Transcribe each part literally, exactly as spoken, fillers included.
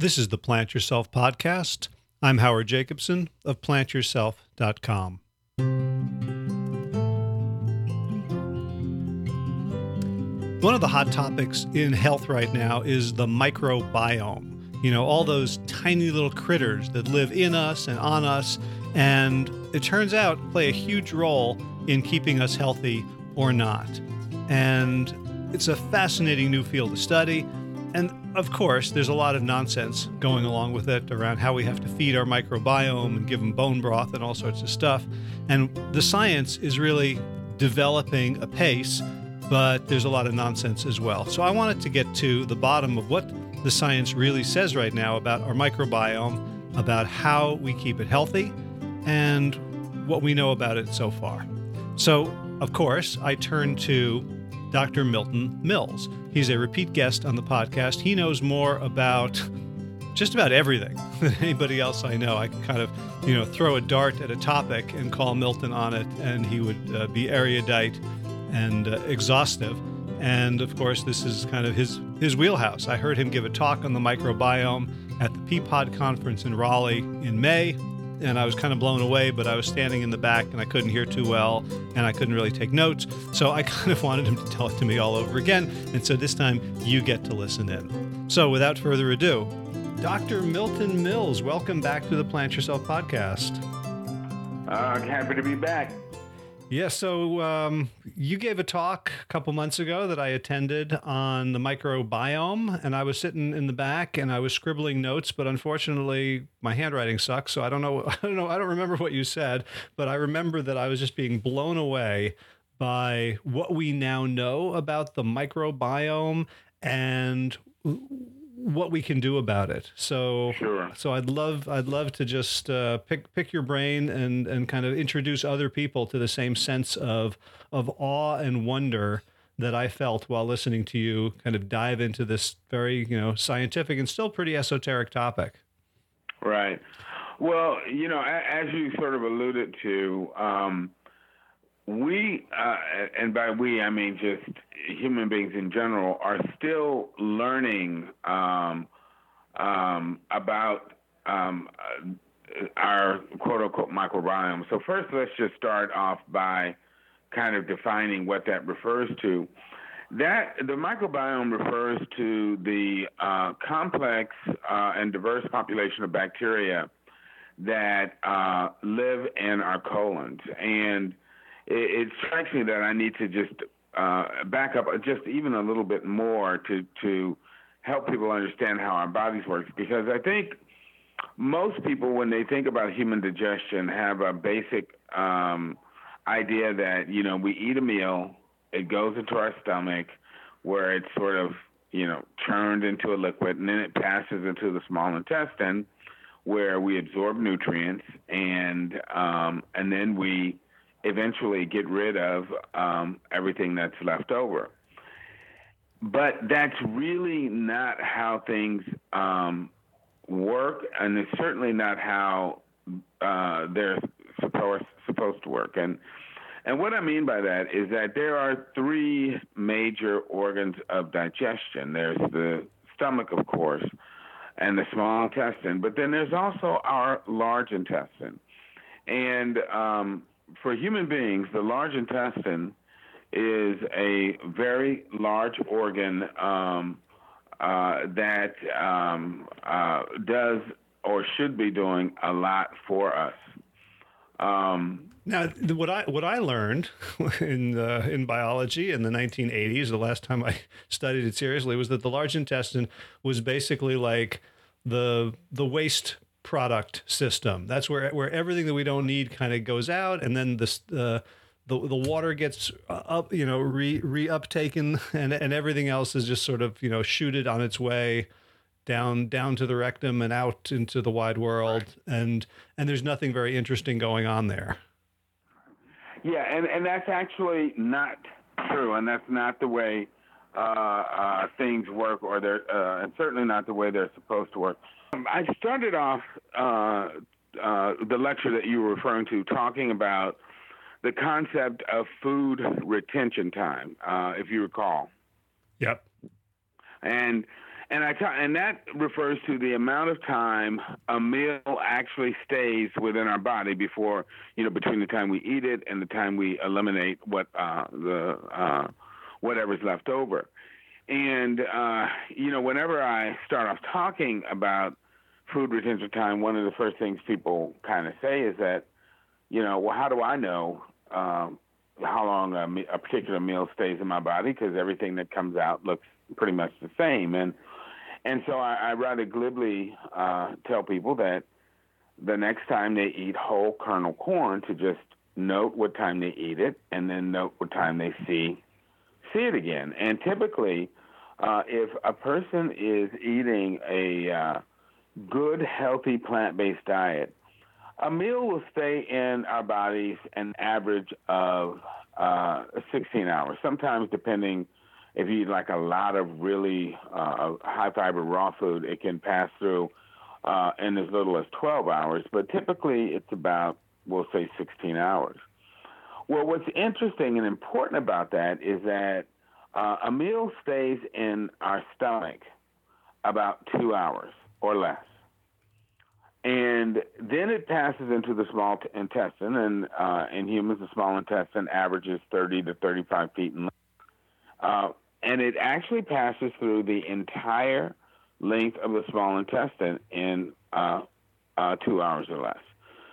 This is the Plant Yourself podcast. I'm Howard Jacobson of plant yourself dot com. One of the hot topics in health right now is the microbiome. You know, all those tiny little critters that live in us and on us, and it turns out play a huge role in keeping us healthy or not. And it's a fascinating new field of study. And of course, there's a lot of nonsense going along with it around how we have to feed our microbiome and give them bone broth and all sorts of stuff. And the science is really developing apace, but there's a lot of nonsense as well. So I wanted to get to the bottom of what the science really says right now about our microbiome, about how we keep it healthy, and what we know about it so far. So, of course, I turn to Doctor Milton Mills. He's a repeat guest on the podcast. He knows more about just about everything than anybody else I know. I can kind of, you know, throw a dart at a topic and call Milton on it, and he would uh, be erudite and uh, exhaustive. And of course, this is kind of his his wheelhouse. I heard him give a talk on the microbiome at the P pod conference in Raleigh in May, and I was kind of blown away, but I was standing in the back and I couldn't hear too well, and I couldn't really take notes. So I kind of wanted him to tell it to me all over again. And so this time you get to listen in. So without further ado, Doctor Milton Mills, welcome back to the Plant Yourself podcast. Uh, happy to be back. Yeah, so um, you gave a talk a couple months ago that I attended on the microbiome, and I was sitting in the back and I was scribbling notes, but unfortunately my handwriting sucks, so I don't know. I don't know. I don't remember what you said, but I remember that I was just being blown away by what we now know about the microbiome and what we can do about it. So, sure. so I'd love, I'd love to just uh, pick pick your brain and and kind of introduce other people to the same sense of of awe and wonder that I felt while listening to you kind of dive into this very, you know, scientific and still pretty esoteric topic. Right. Well, you know, as you sort of alluded to, um, we, uh, and by we, I mean just human beings in general, are still learning um, um, about um, our quote-unquote microbiome. So first, let's just start off by kind of defining what that refers to. That the microbiome refers to the uh, complex uh, and diverse population of bacteria that uh, live in our colons. And it, it strikes me that I need to just uh, back up just even a little bit more to, to help people understand how our bodies work, because I think most people, when they think about human digestion, have a basic um, idea that, you know, we eat a meal, it goes into our stomach where it's sort of, you know, turned into a liquid, and then it passes into the small intestine where we absorb nutrients, and um, and then we eventually get rid of um, everything that's left over. But that's really not how things um, work, and it's certainly not how uh, they're supposed supposed to work. And and what I mean by that is that there are three major organs of digestion. There's the stomach, of course, and the small intestine, but then there's also our large intestine. And um, for human beings, the large intestine is a very large organ um, uh, that um, uh, does or should be doing a lot for us. Um, Now, what I what I learned in uh, in biology in the nineteen eighties, the last time I studied it seriously, was that the large intestine was basically like the the waste product system. That's where where everything that we don't need kind of goes out, and then this uh, the the water gets up, you know, re re uptaken, and and everything else is just sort of, you know, shooted on its way down down to the rectum and out into the wide world, and and there's nothing very interesting going on there. Yeah, and, and that's actually not true, and that's not the way uh, uh, things work, or they're uh, and certainly not the way they're supposed to work. Um, I started off uh, uh, the lecture that you were referring to talking about the concept of food retention time, uh, if you recall. Yep. And And I ta- and that refers to the amount of time a meal actually stays within our body before, you know, between the time we eat it and the time we eliminate what uh, the uh, whatever's left over. And uh, you know, whenever I start off talking about food retention time, one of the first things people kind of say is that, you know, well, how do I know um, how long a, me- a particular meal stays in my body? Because everything that comes out looks pretty much the same. And and so I, I rather glibly uh, tell people that the next time they eat whole kernel corn, to just note what time they eat it, and then note what time they see see it again. And typically, uh, if a person is eating a uh, good, healthy, plant-based diet, a meal will stay in our bodies an average of uh, sixteen hours, sometimes depending. If you eat like a lot of really uh, high-fiber raw food, it can pass through uh, in as little as twelve hours, but typically it's about, we'll say, sixteen hours. Well, what's interesting and important about that is that uh, a meal stays in our stomach about two hours or less. And then it passes into the small t- intestine, and uh, in humans, the small intestine averages thirty to thirty-five feet in length. Uh, and it actually passes through the entire length of the small intestine in uh, uh, two hours or less.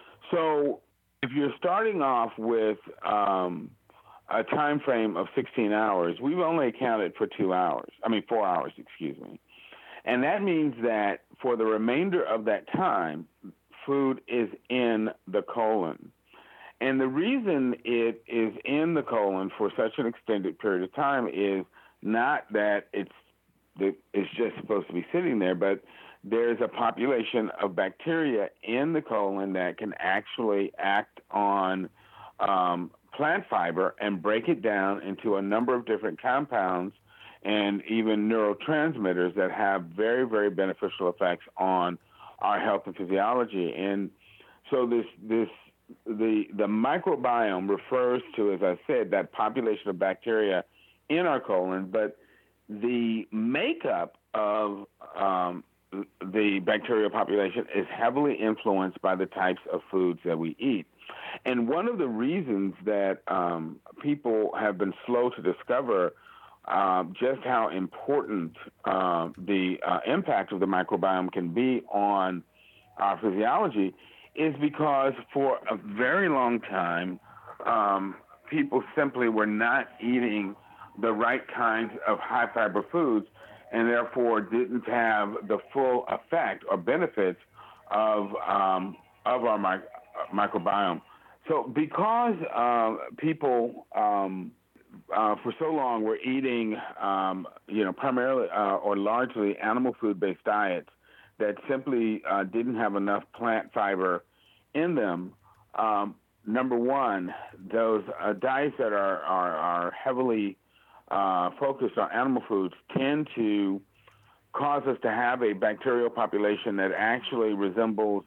So if you're starting off with um, a time frame of sixteen hours, we've only accounted for two hours. I mean, four hours, excuse me. And that means that for the remainder of that time, food is in the colon. And the reason it is in the colon for such an extended period of time is not that it's it's just supposed to be sitting there, but there's a population of bacteria in the colon that can actually act on um, plant fiber and break it down into a number of different compounds and even neurotransmitters that have very, very beneficial effects on our health and physiology. And so this this the the microbiome refers to, as I said, that population of bacteria in our colon, but the makeup of um, the bacterial population is heavily influenced by the types of foods that we eat. And one of the reasons that um, people have been slow to discover Uh, just how important uh, the uh, impact of the microbiome can be on our physiology is because for a very long time, um, people simply were not eating the right kinds of high-fiber foods and therefore didn't have the full effect or benefits of um, of our mic- microbiome. So because uh, people um, Uh, for so long, we're eating, um, you know, primarily uh, or largely animal food-based diets that simply uh, didn't have enough plant fiber in them. Um, number one, those uh, diets that are are, are heavily uh, focused on animal foods tend to cause us to have a bacterial population that actually resembles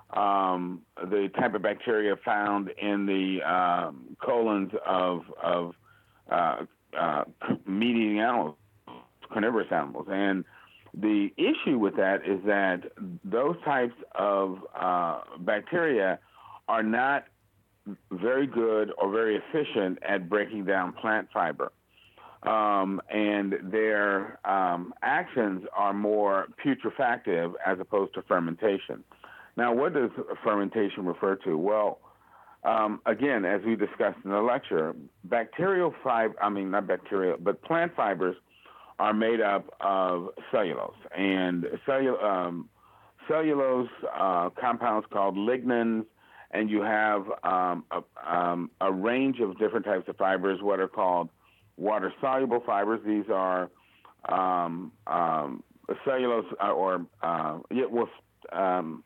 um, the type of bacteria found in the um, colons of of Uh, uh, meat-eating animals, carnivorous animals. And the issue with that is that those types of uh, bacteria are not very good or very efficient at breaking down plant fiber. Um, and their um, actions are more putrefactive as opposed to fermentation. Now, what does fermentation refer to? Well, Um, again, as we discussed in the lecture, bacterial fiber, I mean, not bacterial, but plant fibers are made up of cellulose. And cellu- um, cellulose uh, compounds called lignans, and you have um, a, um, a range of different types of fibers, what are called water-soluble fibers. These are um, um, cellulose uh, or, uh, yeah, well, um,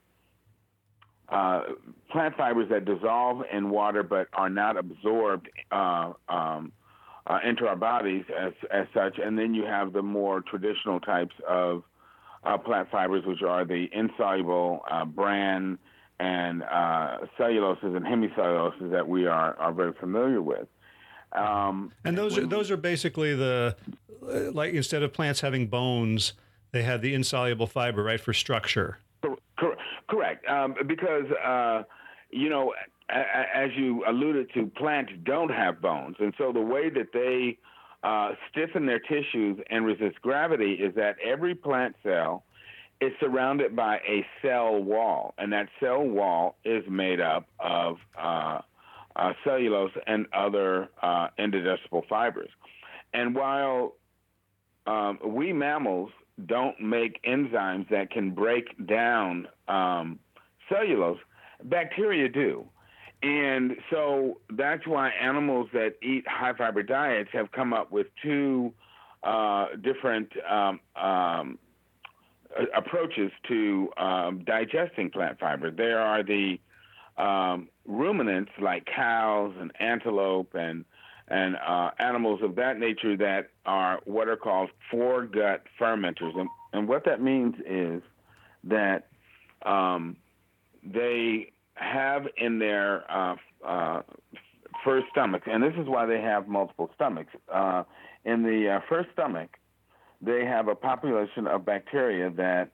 Uh, plant fibers that dissolve in water but are not absorbed uh, um, uh, into our bodies as as such. And then you have the more traditional types of uh, plant fibers, which are the insoluble uh, bran and uh, celluloses and hemicelluloses that we are, are very familiar with. Um, and those are, those are basically the, like, instead of plants having bones, They had the insoluble fiber, right, for structure. Cor- correct. Um, because, uh, you know, a- a- as you alluded to, plants don't have bones. And so the way that they uh, stiffen their tissues and resist gravity is that every plant cell is surrounded by a cell wall. And that cell wall is made up of uh, uh, cellulose and other uh, indigestible fibers. And while um, we mammals don't make enzymes that can break down um, cellulose, bacteria do. And so that's why animals that eat high fiber diets have come up with two uh, different um, um, approaches to um, digesting plant fiber. There are the um, ruminants like cows and antelope and and uh, animals of that nature that are what are called foregut fermenters. And, and what that means is that um, they have in their uh, uh, first stomach, and this is why they have multiple stomachs. Uh, in the uh, first stomach, they have a population of bacteria that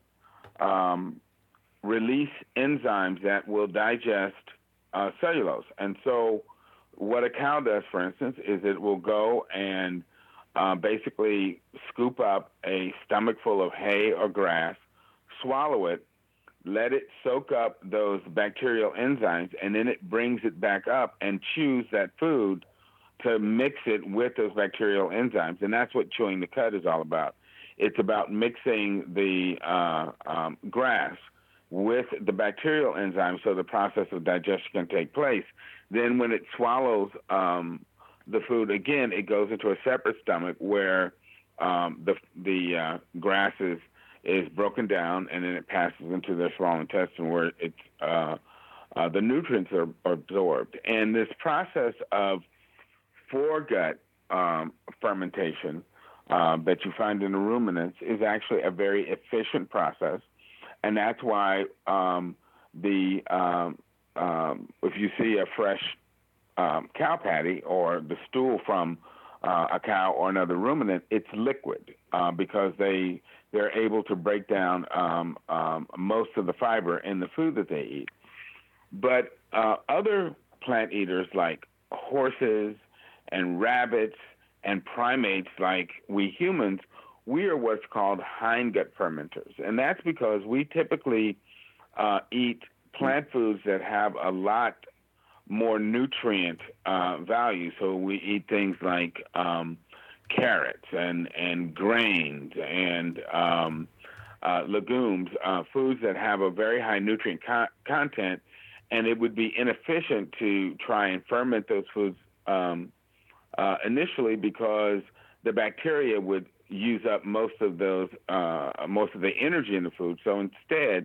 um, release enzymes that will digest uh, cellulose. And so what a cow does, for instance, is it will go and uh, basically scoop up a stomach full of hay or grass, swallow it, let it soak up those bacterial enzymes, and then it brings it back up and chews that food to mix it with those bacterial enzymes. And that's what chewing the cud is all about. It's about mixing the uh, um, grass with the bacterial enzymes so the process of digestion can take place. Then when it swallows um, the food again, it goes into a separate stomach where um, the the uh, grass is, is broken down, and then it passes into the small intestine where it's, uh, uh, the nutrients are, are absorbed. And this process of foregut um, fermentation uh, that you find in the ruminants is actually a very efficient process. And that's why um, the um, um, if you see a fresh um, cow patty or the stool from uh, a cow or another ruminant, it's liquid uh, because they they're able to break down um, um, most of the fiber in the food that they eat. But uh, other plant eaters like horses and rabbits and primates like we humans, we are what's called hindgut fermenters. And that's because we typically uh, eat plant foods that have a lot more nutrient uh, value. So we eat things like um, carrots and, and grains and um, uh, legumes, uh, foods that have a very high nutrient co- content. And it would be inefficient to try and ferment those foods um, uh, initially because the bacteria would use up most of those, uh, most of the energy in the food. So instead,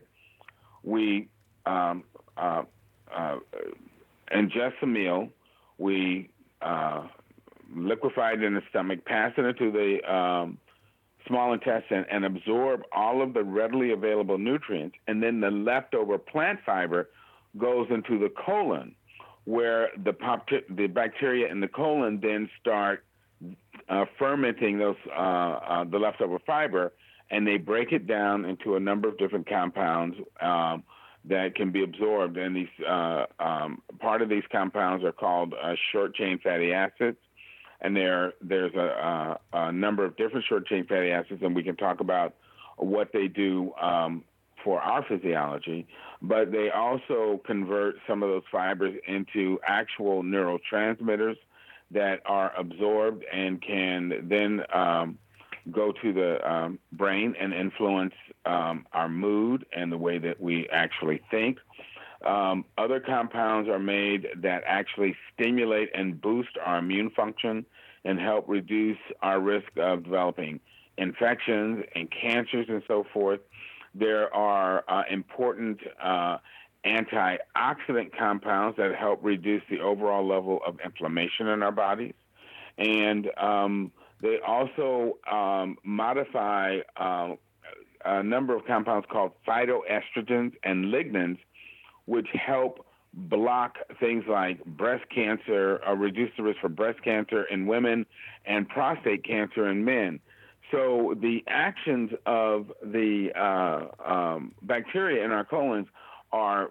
we um, uh, uh, ingest a meal, we uh, liquefy it in the stomach, pass it into the um, small intestine, and absorb all of the readily available nutrients, and then the leftover plant fiber goes into the colon, where the pop- the bacteria in the colon then start Uh, fermenting those uh, uh, the leftover fiber, and they break it down into a number of different compounds um, that can be absorbed. And these uh, um, part of these compounds are called uh, short chain fatty acids, and there there's a, a, a number of different short chain fatty acids, and we can talk about what they do um, for our physiology. But they also convert some of those fibers into actual neurotransmitters that are absorbed and can then um, go to the um, brain and influence um, our mood and the way that we actually think. Um, other compounds are made that actually stimulate and boost our immune function and help reduce our risk of developing infections and cancers and so forth. There are uh, important uh, antioxidant compounds that help reduce the overall level of inflammation in our bodies. And um, they also um, modify um, a number of compounds called phytoestrogens and lignans, which help block things like breast cancer, or reduce the risk for breast cancer in women and prostate cancer in men. So the actions of the uh, um, bacteria in our colons are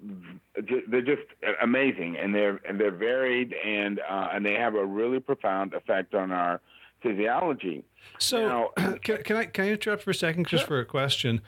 they're just amazing, and they're and they're varied, and uh, and they have a really profound effect on our physiology. So now, can, can I can I interrupt for a second just sure. for a question?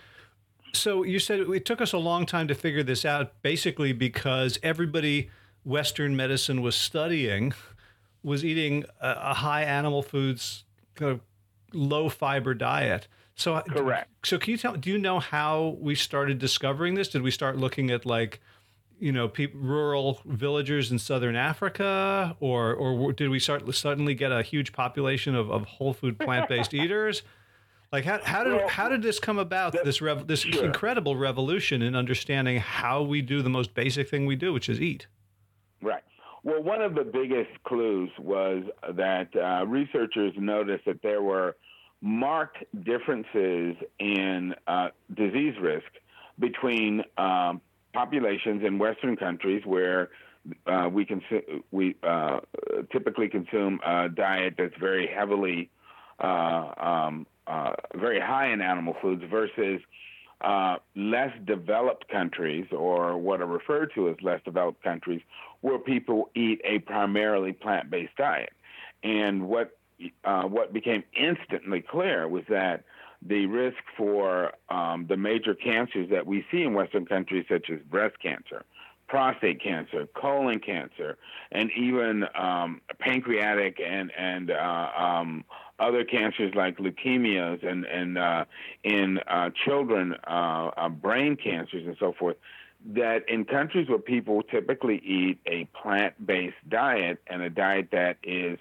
So you said it took us a long time to figure this out, basically because everybody Western medicine was studying was eating a, a high animal foods kind of low fiber diet. So Correct. So can you tell? Do you know how we started discovering this? Did we start looking at like, you know, pe- rural villagers in southern Africa, or or did we start suddenly get a huge population of, of whole food plant based eaters? Like how how did Well, how did this come about? that, This rev, this sure. incredible revolution in understanding how we do the most basic thing we do, which is eat. Right. Well, one of the biggest clues was that uh, researchers noticed that there were marked differences in uh, disease risk between um, populations in Western countries where uh, we consu- we uh, typically consume a diet that's very heavily, uh, um, uh, very high in animal foods versus uh, less developed countries, or what are referred to as less developed countries, where people eat a primarily plant-based diet. And what uh, what became instantly clear was that the risk for um, the major cancers that we see in Western countries, such as breast cancer, prostate cancer, colon cancer, and even um, pancreatic and and uh, um, other cancers like leukemias and and uh, in uh, children, uh, uh, brain cancers and so forth, that in countries where people typically eat a plant-based diet and a diet that is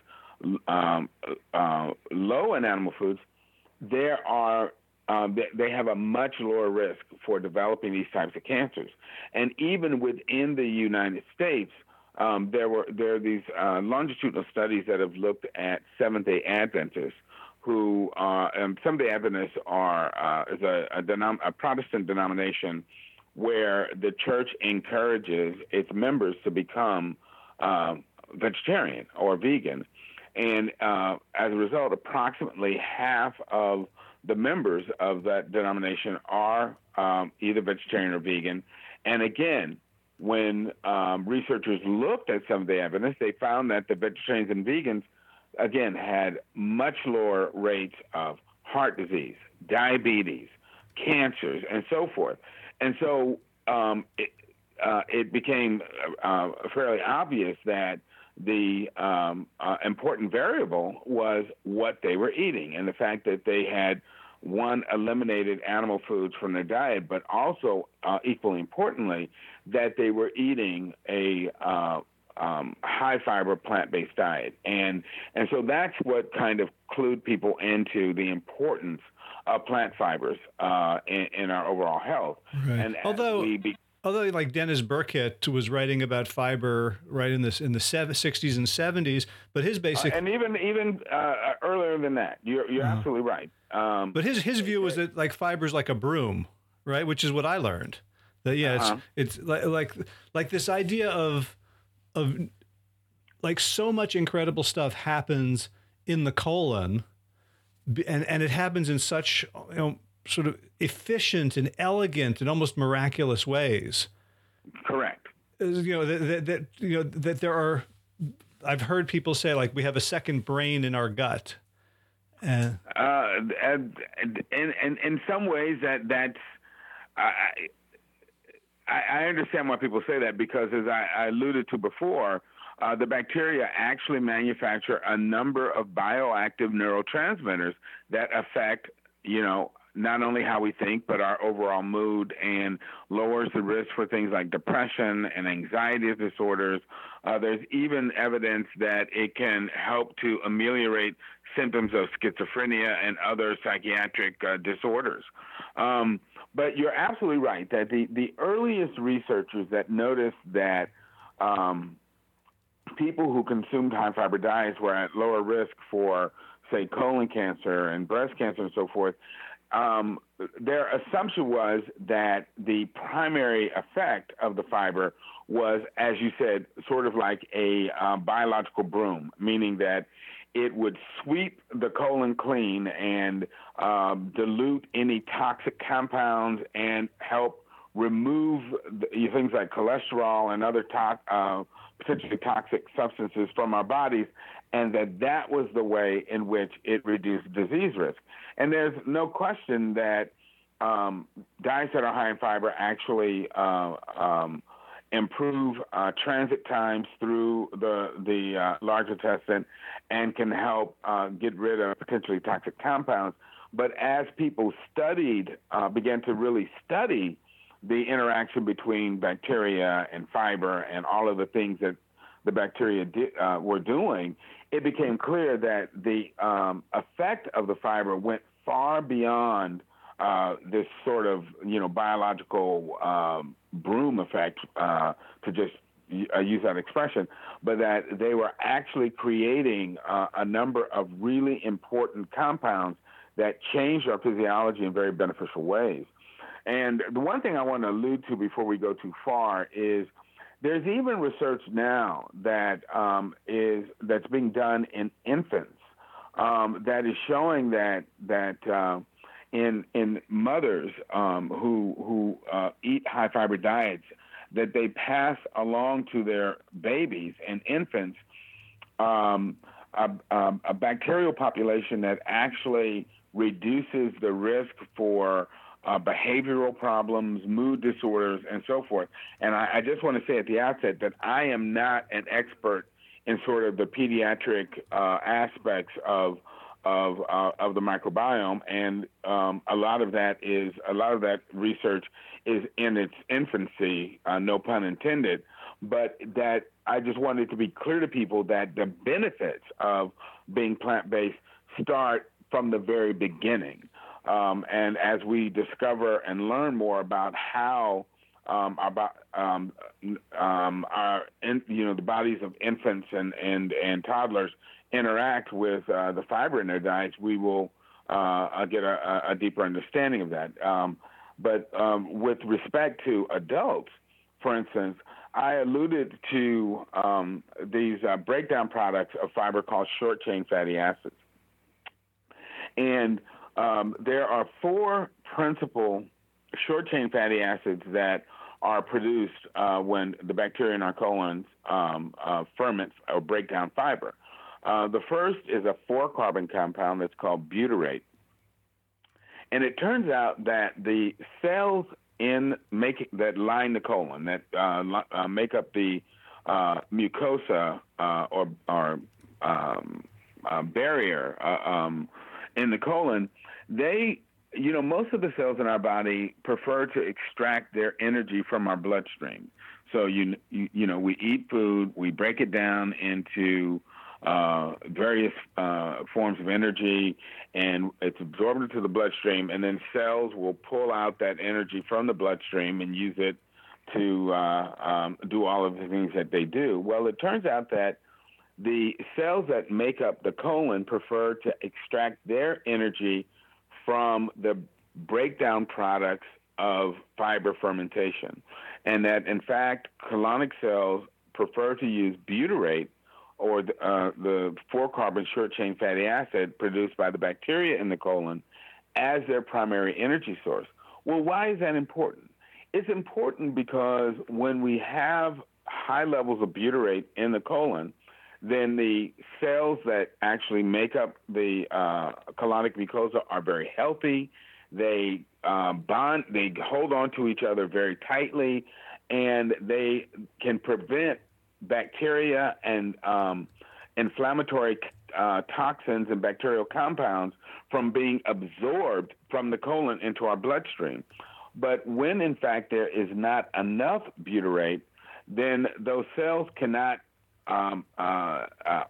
um, uh, low in animal foods, there are um, they, they have a much lower risk for developing these types of cancers. And even within the United States, um, there were there are these uh, longitudinal studies that have looked at Seventh-day Adventists who uh, um, Seventh-day Adventists are uh, is a, a, denom- a Protestant denomination where the church encourages its members to become uh, vegetarian or vegan. And uh, as a result, approximately half of the members of that denomination are um, either vegetarian or vegan. And again, when um, researchers looked at Seventh-day Adventists, they found that the vegetarians and vegans, again, had much lower rates of heart disease, diabetes, cancers, and so forth. And so um, it, uh, it became uh, fairly obvious that the um, uh, important variable was what they were eating, and the fact that they had, one, eliminated animal foods from their diet, but also, uh, equally importantly, that they were eating a uh, um, high-fiber plant-based diet. And, and so that's what kind of clued people into the importance of plant fibers uh, in, in our overall health. Right. And although, we be- although like Dennis Burkitt was writing about fiber right in this in the sixties and seventies, but his basic uh, and even even uh, earlier than that, you're you're uh-huh. absolutely right. Um, but his his view was that like fiber's like a broom, right? Which is what I learned. That yeah, uh-huh. it's it's like, like like this idea of of like so much incredible stuff happens in the colon, and and it happens in such, you know, sort of efficient and elegant and almost miraculous ways. Correct. You know that, that, that you know that there are. I've heard people say like we have a second brain in our gut. Uh, uh, and, and, and in some ways that that's I, I I understand why people say that, because as I, I alluded to before, uh, the bacteria actually manufacture a number of bioactive neurotransmitters that affect, you know, not only how we think, but our overall mood, and lowers the risk for things like depression and anxiety disorders. Uh, there's even evidence that it can help to ameliorate symptoms of schizophrenia and other psychiatric uh, disorders. Um, but you're absolutely right that the, the earliest researchers that noticed that um, people who consumed high-fiber diets were at lower risk for, say, colon cancer and breast cancer and so forth, Um, their assumption was that the primary effect of the fiber was, as you said, sort of like a uh, biological broom, meaning that it would sweep the colon clean and uh, dilute any toxic compounds and help remove the, things like cholesterol and other to- uh, potentially toxic substances from our bodies, and that that was the way in which it reduced disease risk. And there's no question that um, diets that are high in fiber actually uh, um, improve uh, transit times through the the uh, large intestine and can help uh, get rid of potentially toxic compounds. But as people studied, uh, began to really study the interaction between bacteria and fiber and all of the things that the bacteria di- uh, were doing, it became clear that the um, effect of the fiber went far beyond uh, this sort of, you know, biological um, broom effect, uh, to just uh, use that expression, but that they were actually creating uh, a number of really important compounds that changed our physiology in very beneficial ways. And the one thing I want to allude to before we go too far is there's even research now that um, is that's being done in infants um, that is showing that that uh, in in mothers um, who who uh, eat high fiber diets, that they pass along to their babies and infants um, a, a, a bacterial population that actually reduces the risk for uh, behavioral problems, mood disorders, and so forth. And I, I just want to say at the outset that I am not an expert in sort of the pediatric uh, aspects of of uh, of the microbiome, and um, a lot of that is a lot of that research is in its infancy, uh, no pun intended. But that I just wanted to be clear to people that the benefits of being plant-based start from the very beginning. Um, and as we discover and learn more about how um, about um, um, our in, you know the bodies of infants and, and, and toddlers interact with uh, the fiber in their diets, we will uh, get a, a deeper understanding of that. Um, but um, with respect to adults, for instance, I alluded to um, these uh, breakdown products of fiber called short-chain fatty acids. And um, there are four principal short-chain fatty acids that are produced uh, when the bacteria in our colons um, uh, ferment or break down fiber. Uh, the first is a four-carbon compound that's called butyrate. And it turns out that the cells in make, that line the colon, that uh, uh, make up the uh, mucosa uh, or, or um, uh, barrier uh, um, in the colon, they, you know, most of the cells in our body prefer to extract their energy from our bloodstream. So, you, you, you know, we eat food, we break it down into uh, various uh, forms of energy, and it's absorbed into the bloodstream, and then cells will pull out that energy from the bloodstream and use it to uh, um, do all of the things that they do. Well, it turns out that the cells that make up the colon prefer to extract their energy from the breakdown products of fiber fermentation, and that, in fact, colonic cells prefer to use butyrate, or the, uh, the four-carbon short-chain fatty acid produced by the bacteria in the colon, as their primary energy source. Well, why is that important? It's important because when we have high levels of butyrate in the colon, then the cells that actually make up the uh, colonic mucosa are very healthy. They uh, bond, they hold on to each other very tightly, and they can prevent bacteria and um, inflammatory uh, toxins and bacterial compounds from being absorbed from the colon into our bloodstream. But when, in fact, there is not enough butyrate, then those cells cannot um, uh, uh,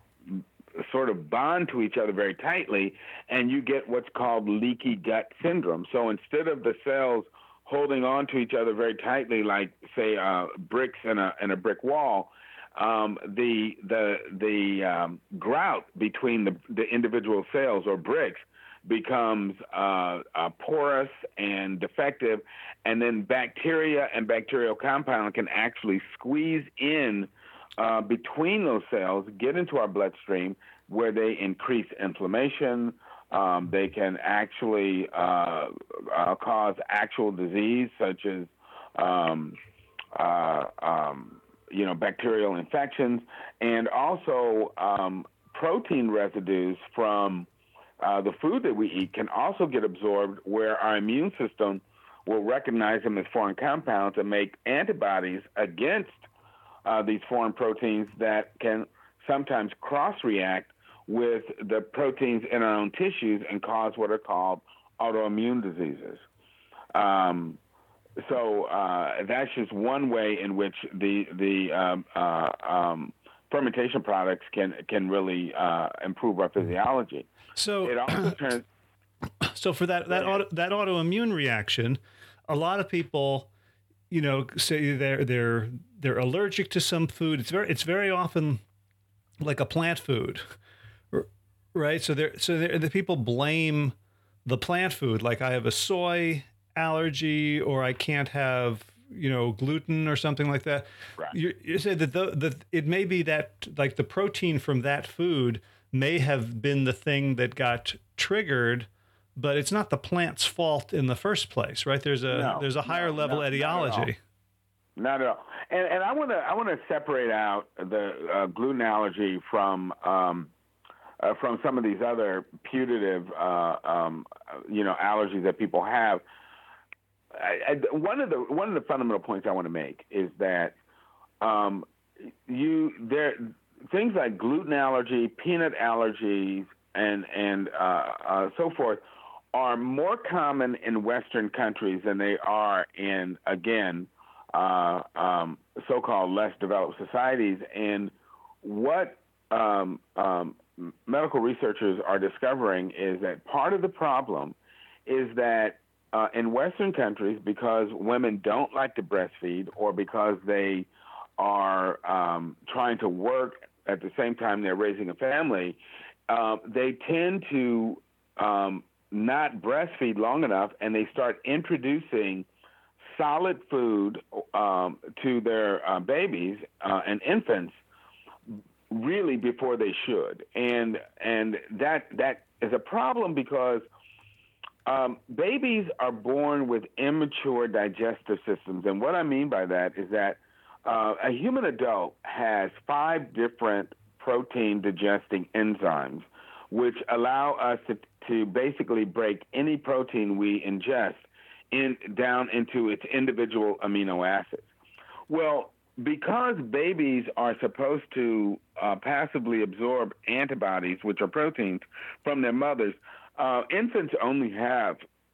sort of bond to each other very tightly, and you get what's called leaky gut syndrome. So instead of the cells holding on to each other very tightly, like, say, uh, bricks in a, in a brick wall, Um, the the the um, grout between the, the individual cells or bricks becomes uh, uh, porous and defective, and then bacteria and bacterial compound can actually squeeze in uh, between those cells, get into our bloodstream, where they increase inflammation. Um, they can actually uh, uh, cause actual disease, such as um, uh, um, you know bacterial infections, and also um, protein residues from uh, the food that we eat can also get absorbed, where our immune system will recognize them as foreign compounds and make antibodies against uh, these foreign proteins that can sometimes cross-react with the proteins in our own tissues and cause what are called autoimmune diseases. Um, so uh, that's just one way in which the the um, uh, um, fermentation products can can really uh, improve our physiology. So it also turns. So for that that auto, that autoimmune reaction, a lot of people, you know, say they're they're they're allergic to some food. It's very it's very often like a plant food. Right, so there, so there, the people blame the plant food. Like I have a soy allergy, or I can't have, you know, gluten or something like that. Right. You, you say that the, the it may be that like the protein from that food may have been the thing that got triggered, but it's not the plant's fault in the first place, right? There's a no, there's a higher no, level no, etiology. Not at all. And, and I want to I want to separate out the uh, gluten allergy from. Um, Uh, from some of these other putative, uh, um, you know, allergies that people have. I, I, one of the one of the fundamental points I want to make is that um, you there things like gluten allergy, peanut allergies, and and uh, uh, so forth are more common in Western countries than they are in, again, uh, um, so-called less developed societies. And what um, um, medical researchers are discovering is that part of the problem is that uh, in Western countries, because women don't like to breastfeed, or because they are um, trying to work at the same time they're raising a family, uh, they tend to um, not breastfeed long enough, and they start introducing solid food um, to their uh, babies uh, and infants really before they should, and and that that is a problem because um, babies are born with immature digestive systems, and what I mean by that is that uh, a human adult has five different protein digesting enzymes, which allow us to to basically break any protein we ingest in down into its individual amino acids. Well, because babies are supposed to uh, passively absorb antibodies, which are proteins, from their mothers, uh, infants only have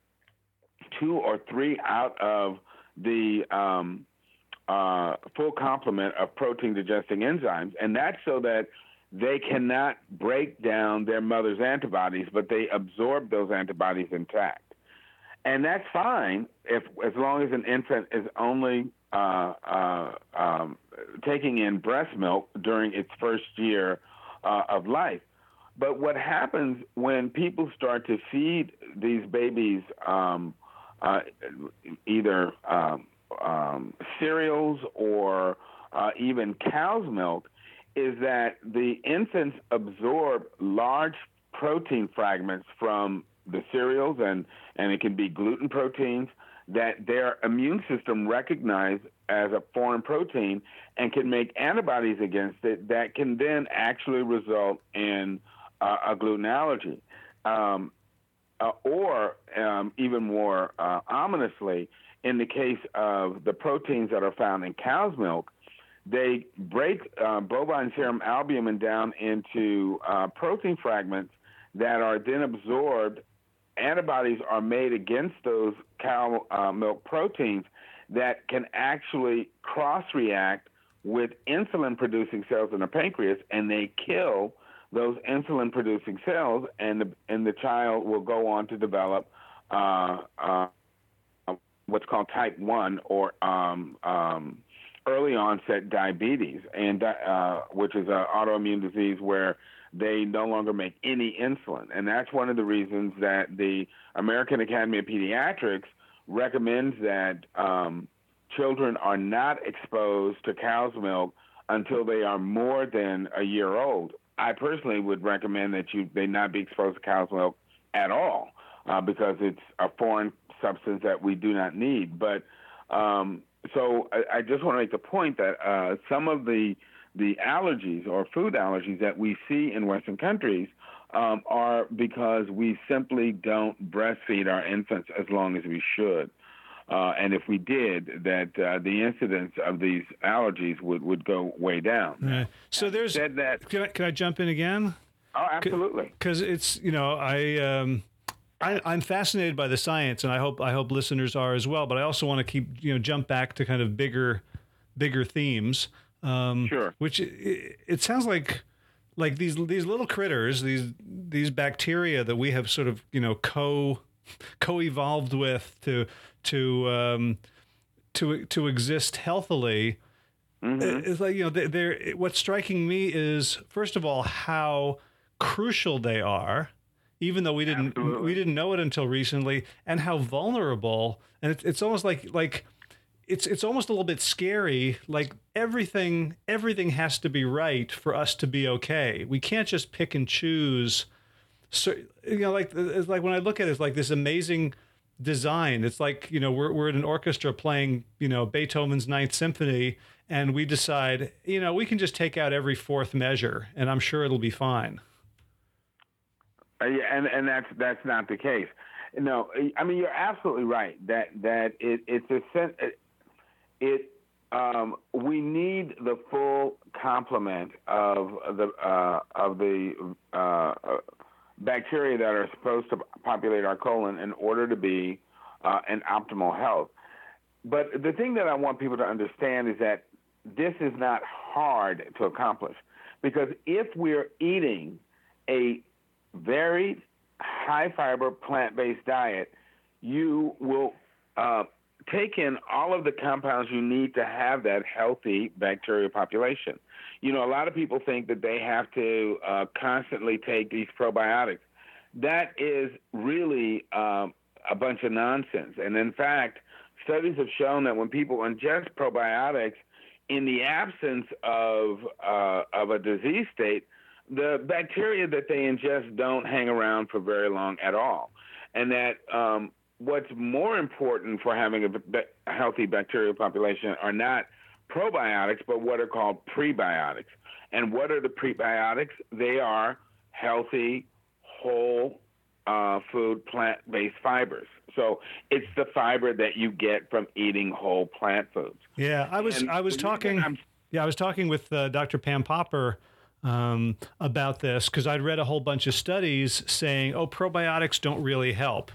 two or three out of the um, uh, full complement of protein-digesting enzymes, and that's so that they cannot break down their mother's antibodies, but they absorb those antibodies intact. And that's fine if, as long as an infant is only uh, uh, um, taking in breast milk during its first year uh, of life. But what happens when people start to feed these babies um, uh, either um, um, cereals or uh, even cow's milk is that the infants absorb large protein fragments from the cereals, and, and it can be gluten proteins that their immune system recognizes as a foreign protein and can make antibodies against it that can then actually result in uh, a gluten allergy. Um, uh, or um, even more uh, ominously, in the case of the proteins that are found in cow's milk, they break uh, bovine serum albumin down into uh, protein fragments that are then absorbed. Antibodies are made against those cow uh, milk proteins that can actually cross-react with insulin-producing cells in the pancreas, and they kill those insulin-producing cells, and the, and the child will go on to develop uh, uh, what's called type one, or um, um, early onset diabetes, and uh, which is an autoimmune disease where they no longer make any insulin. And that's one of the reasons that the American Academy of Pediatrics recommends that um, children are not exposed to cow's milk until they are more than a year old. I personally would recommend that you they not be exposed to cow's milk at all uh, because it's a foreign substance that we do not need. But um, so I, I just want to make the point that uh, some of the the allergies or food allergies that we see in Western countries um, are because we simply don't breastfeed our infants as long as we should. Uh, and if we did, that uh, the incidence of these allergies would, would go way down. Right. So there's. Said that, can I, can I jump in again? Oh, absolutely. Because it's you know I. Um, I, I'm fascinated by the science, and I hope I hope listeners are as well. But I also want to keep you know jump back to kind of bigger, bigger themes. Um, sure. Which it, it sounds like, like these these little critters, these these bacteria that we have sort of you know co co-evolved with to to um, to to exist healthily. Mm-hmm. It's like you know they're, they're what's striking me is first of all how crucial they are. Even though we didn't Absolutely. we didn't know it until recently, and how vulnerable, and it's it's almost like like it's it's almost a little bit scary. Like everything everything has to be right for us to be okay. We can't just pick and choose. So you know, like it's like when I look at it, it's like this amazing design. It's like you know we're we're in an orchestra playing you know Beethoven's Ninth Symphony, and we decide you know we can just take out every fourth measure, and I'm sure it'll be fine. Uh, yeah, and and that's that's not the case. No, I mean you're absolutely right that that it it's a it, it um, we need the full complement of the uh, of the uh, bacteria that are supposed to populate our colon in order to be uh, in optimal health. But the thing that I want people to understand is that this is not hard to accomplish, because if we're eating a very high fiber plant-based diet, you will uh, take in all of the compounds you need to have that healthy bacterial population. You know, a lot of people think that they have to uh, constantly take these probiotics. That is really um, a bunch of nonsense. And in fact, studies have shown that when people ingest probiotics in the absence of uh, of a disease state, the bacteria that they ingest don't hang around for very long at all. And that um, what's more important for having a, be- a healthy bacterial population are not probiotics, but what are called prebiotics. And what are the prebiotics? They are healthy, whole uh, food, plant-based fibers. So it's the fiber that you get from eating whole plant foods. Yeah, I was and I was talking. Yeah, I was talking with uh, Doctor Pam Popper um, about this because I'd read a whole bunch of studies saying, "Oh, probiotics don't really help,"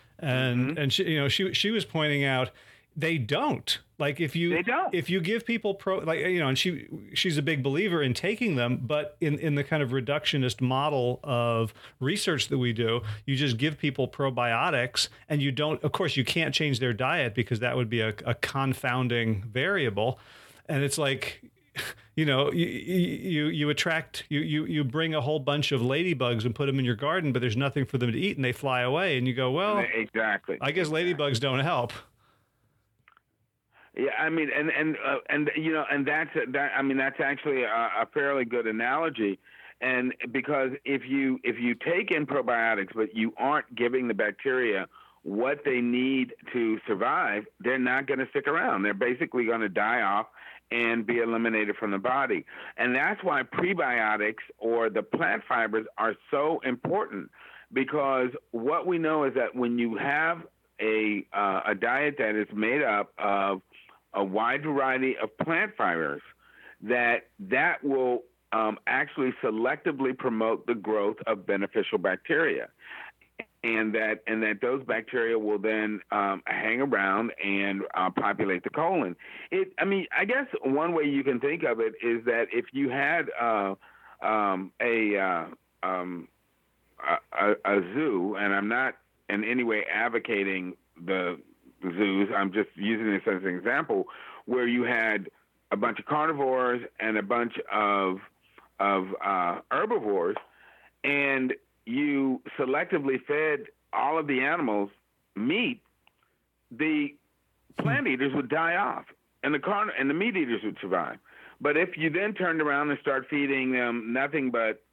and mm-hmm. and she, you know she she was pointing out they don't. Like if you they don't. if you give people pro like you know, and she she's a big believer in taking them, but in in the kind of reductionist model of research that we do, you just give people probiotics, and you don't. Of course, you can't change their diet because that would be a, a confounding variable, and it's like. You know, you, you you attract you, you you bring a whole bunch of ladybugs and put them in your garden, but there's nothing for them to eat, and they fly away. And you go, well, exactly. I guess ladybugs don't help. Yeah, I mean, and and uh, and you know, and that's that. I mean, that's actually a, a fairly good analogy, and because if you if you take in probiotics, but you aren't giving the bacteria what they need to survive, they're not going to stick around. They're basically going to die off and be eliminated from the body. And that's why prebiotics or the plant fibers are so important, because what we know is that when you have a uh, a diet that is made up of a wide variety of plant fibers, that that will um, actually selectively promote the growth of beneficial bacteria. And that and that those bacteria will then um, hang around and uh, populate the colon. It, I mean, I guess one way you can think of it is that if you had uh, um, a, uh, um, a a zoo, and I'm not in any way advocating the zoos, I'm just using this as an example, where you had a bunch of carnivores and a bunch of of uh, herbivores, and you selectively fed all of the animals meat, the plant eaters would die off, and the carn- and the meat eaters would survive. But if you then turned around and start feeding them nothing but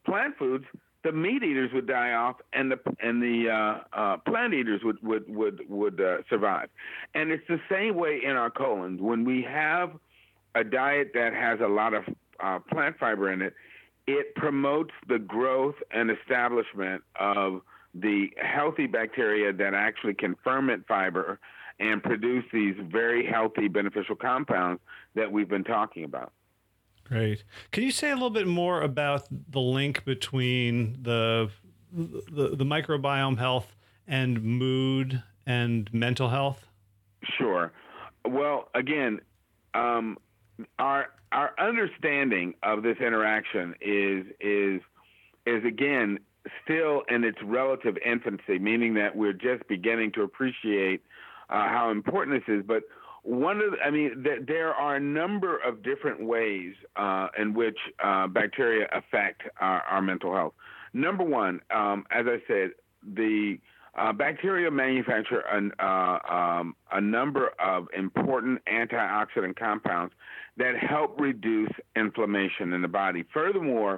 plant foods, the meat eaters would die off, and the and the uh, uh, plant eaters would would would would uh, survive. And it's the same way in our colons. When we have a diet that has a lot of uh, plant fiber in it, it promotes the growth and establishment of the healthy bacteria that actually can ferment fiber and produce these very healthy, beneficial compounds that we've been talking about. Great. Can you say a little bit more about the link between the the, the microbiome health and mood and mental health? Sure. Well, again, um, our our understanding of this interaction is is is again still in its relative infancy, meaning that we're just beginning to appreciate uh, how important this is. But one of the, I mean, th- there are a number of different ways uh, in which uh, bacteria affect our, our mental health. Number one, um, as I said, the uh, bacteria manufacture an, uh, um, a number of important antioxidant compounds that help reduce inflammation in the body. Furthermore,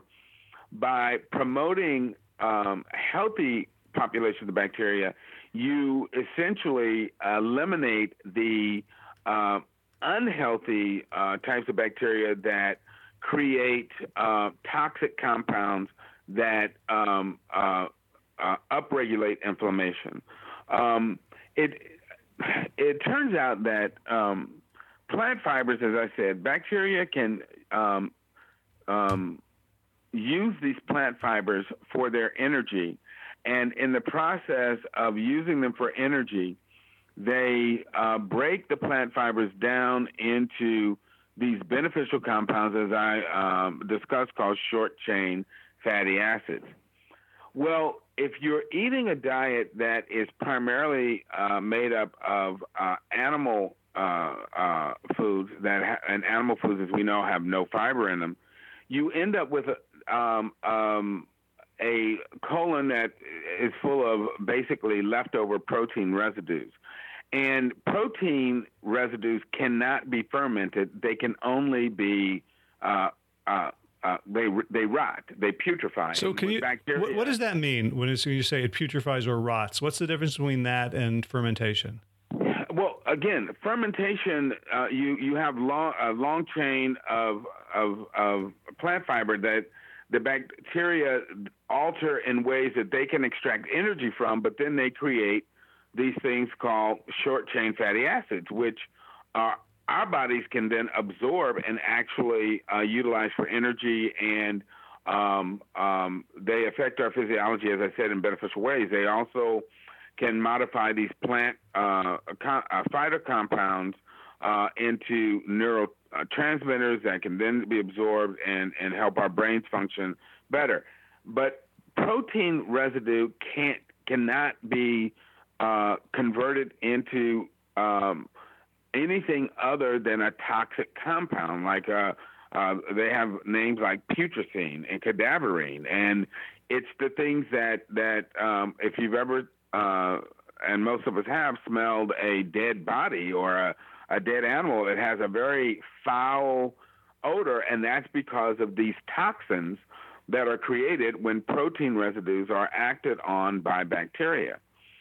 by promoting um, healthy populations of bacteria, you essentially eliminate the uh, unhealthy uh, types of bacteria that create uh, toxic compounds that um, uh, uh, upregulate inflammation. Um, it it turns out that um, plant fibers, as I said, bacteria can um, um, use these plant fibers for their energy, and in the process of using them for energy, they uh, break the plant fibers down into these beneficial compounds, as I um, discussed, called short-chain fatty acids. Well, if you're eating a diet that is primarily uh, made up of uh, animal uh, uh, foods, that ha- and animal foods, as we know, have no fiber in them, you end up with a, um, um, a colon that is full of basically leftover protein residues. And protein residues cannot be fermented. They can only be uh, uh, uh, they they rot. They putrefy. So can you? Bacteria, what, what does that mean when, it's, when you say it putrefies or rots? What's the difference between that and fermentation? Well, again, fermentation. Uh, you you have long a long chain of of of plant fiber that the bacteria alter in ways that they can extract energy from, but then they create these things called short-chain fatty acids, which uh, our bodies can then absorb and actually uh, utilize for energy, and um, um, they affect our physiology, as I said, in beneficial ways. They also can modify these plant uh, com- uh, phytocompounds uh, into neurotransmitters that can then be absorbed and, and help our brains function better. But protein residue can't cannot be Uh, converted into um, anything other than a toxic compound. Like uh, uh, they have names like putrescine and cadaverine, and it's the things that that um, if you've ever uh, and most of us have smelled a dead body or a, a dead animal, it has a very foul odor, and that's because of these toxins that are created when protein residues are acted on by bacteria.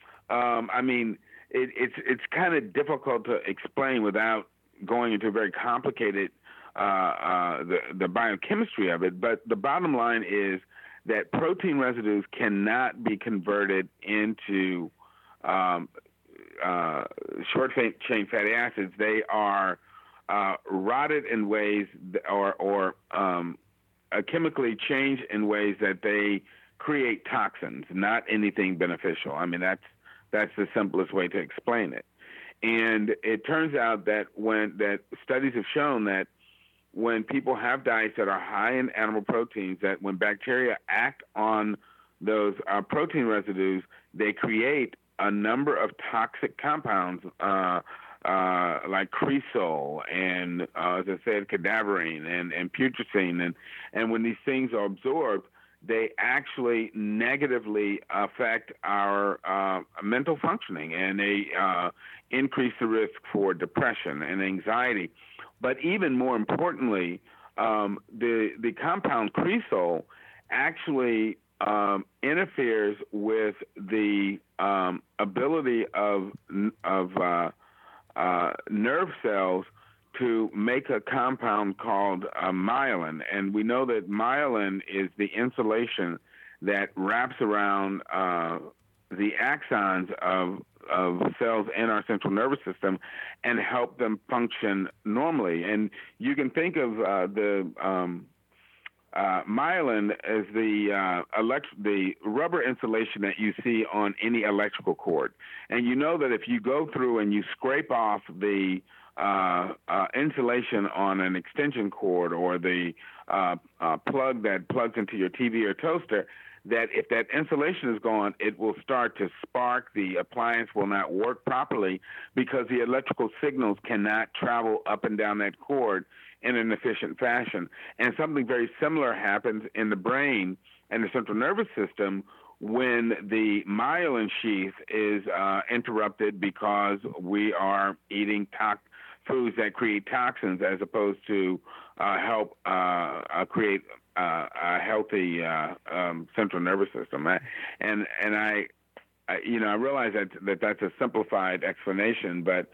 Um, I mean, it, it's it's kind of difficult to explain without going into very complicated uh, uh, the the biochemistry of it. But the bottom line is that protein residues cannot be converted into um, uh, short chain fatty acids. They are uh, rotted in ways that, or or um, uh, chemically changed in ways that they create toxins, not anything beneficial. I mean, that's That's the simplest way to explain it. And it turns out that when that studies have shown that when people have diets that are high in animal proteins, that when bacteria act on those uh, protein residues, they create a number of toxic compounds uh, uh, like cresol and, uh, as I said, cadaverine and, and putrescine. And, and when these things are absorbed, they actually negatively affect our uh, mental functioning, and they uh, increase the risk for depression and anxiety. But even more importantly, um, the the compound cresol actually um, interferes with the um, ability of of uh, uh, nerve cells to make a compound called uh, myelin, and we know that myelin is the insulation that wraps around uh, the axons of of cells in our central nervous system and help them function normally. And you can think of uh, the um, uh, myelin as the uh, elect- the rubber insulation that you see on any electrical cord. And you know that if you go through and you scrape off the uh, uh, insulation on an extension cord or the uh, uh, plug that plugs into your T V or toaster, that if that insulation is gone, it will start to spark. The appliance will not work properly because the electrical signals cannot travel up and down that cord in an efficient fashion. And something very similar happens in the brain and the central nervous system when the myelin sheath is uh, interrupted because we are eating to- foods that create toxins as opposed to uh, help uh, uh, create Uh, a healthy uh, um, central nervous system, I, and and I, I, you know, I realize that, that that's a simplified explanation, but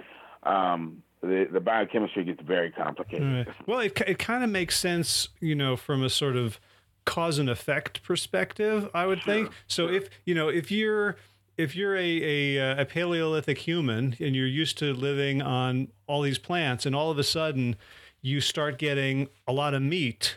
um, the the biochemistry gets very complicated. Right. Well, it it kind of makes sense, you know, from a sort of cause and effect perspective, I would Sure, think. So sure. if you know if you're if you're a, a a Paleolithic human and you're used to living on all these plants, and all of a sudden you start getting a lot of meat,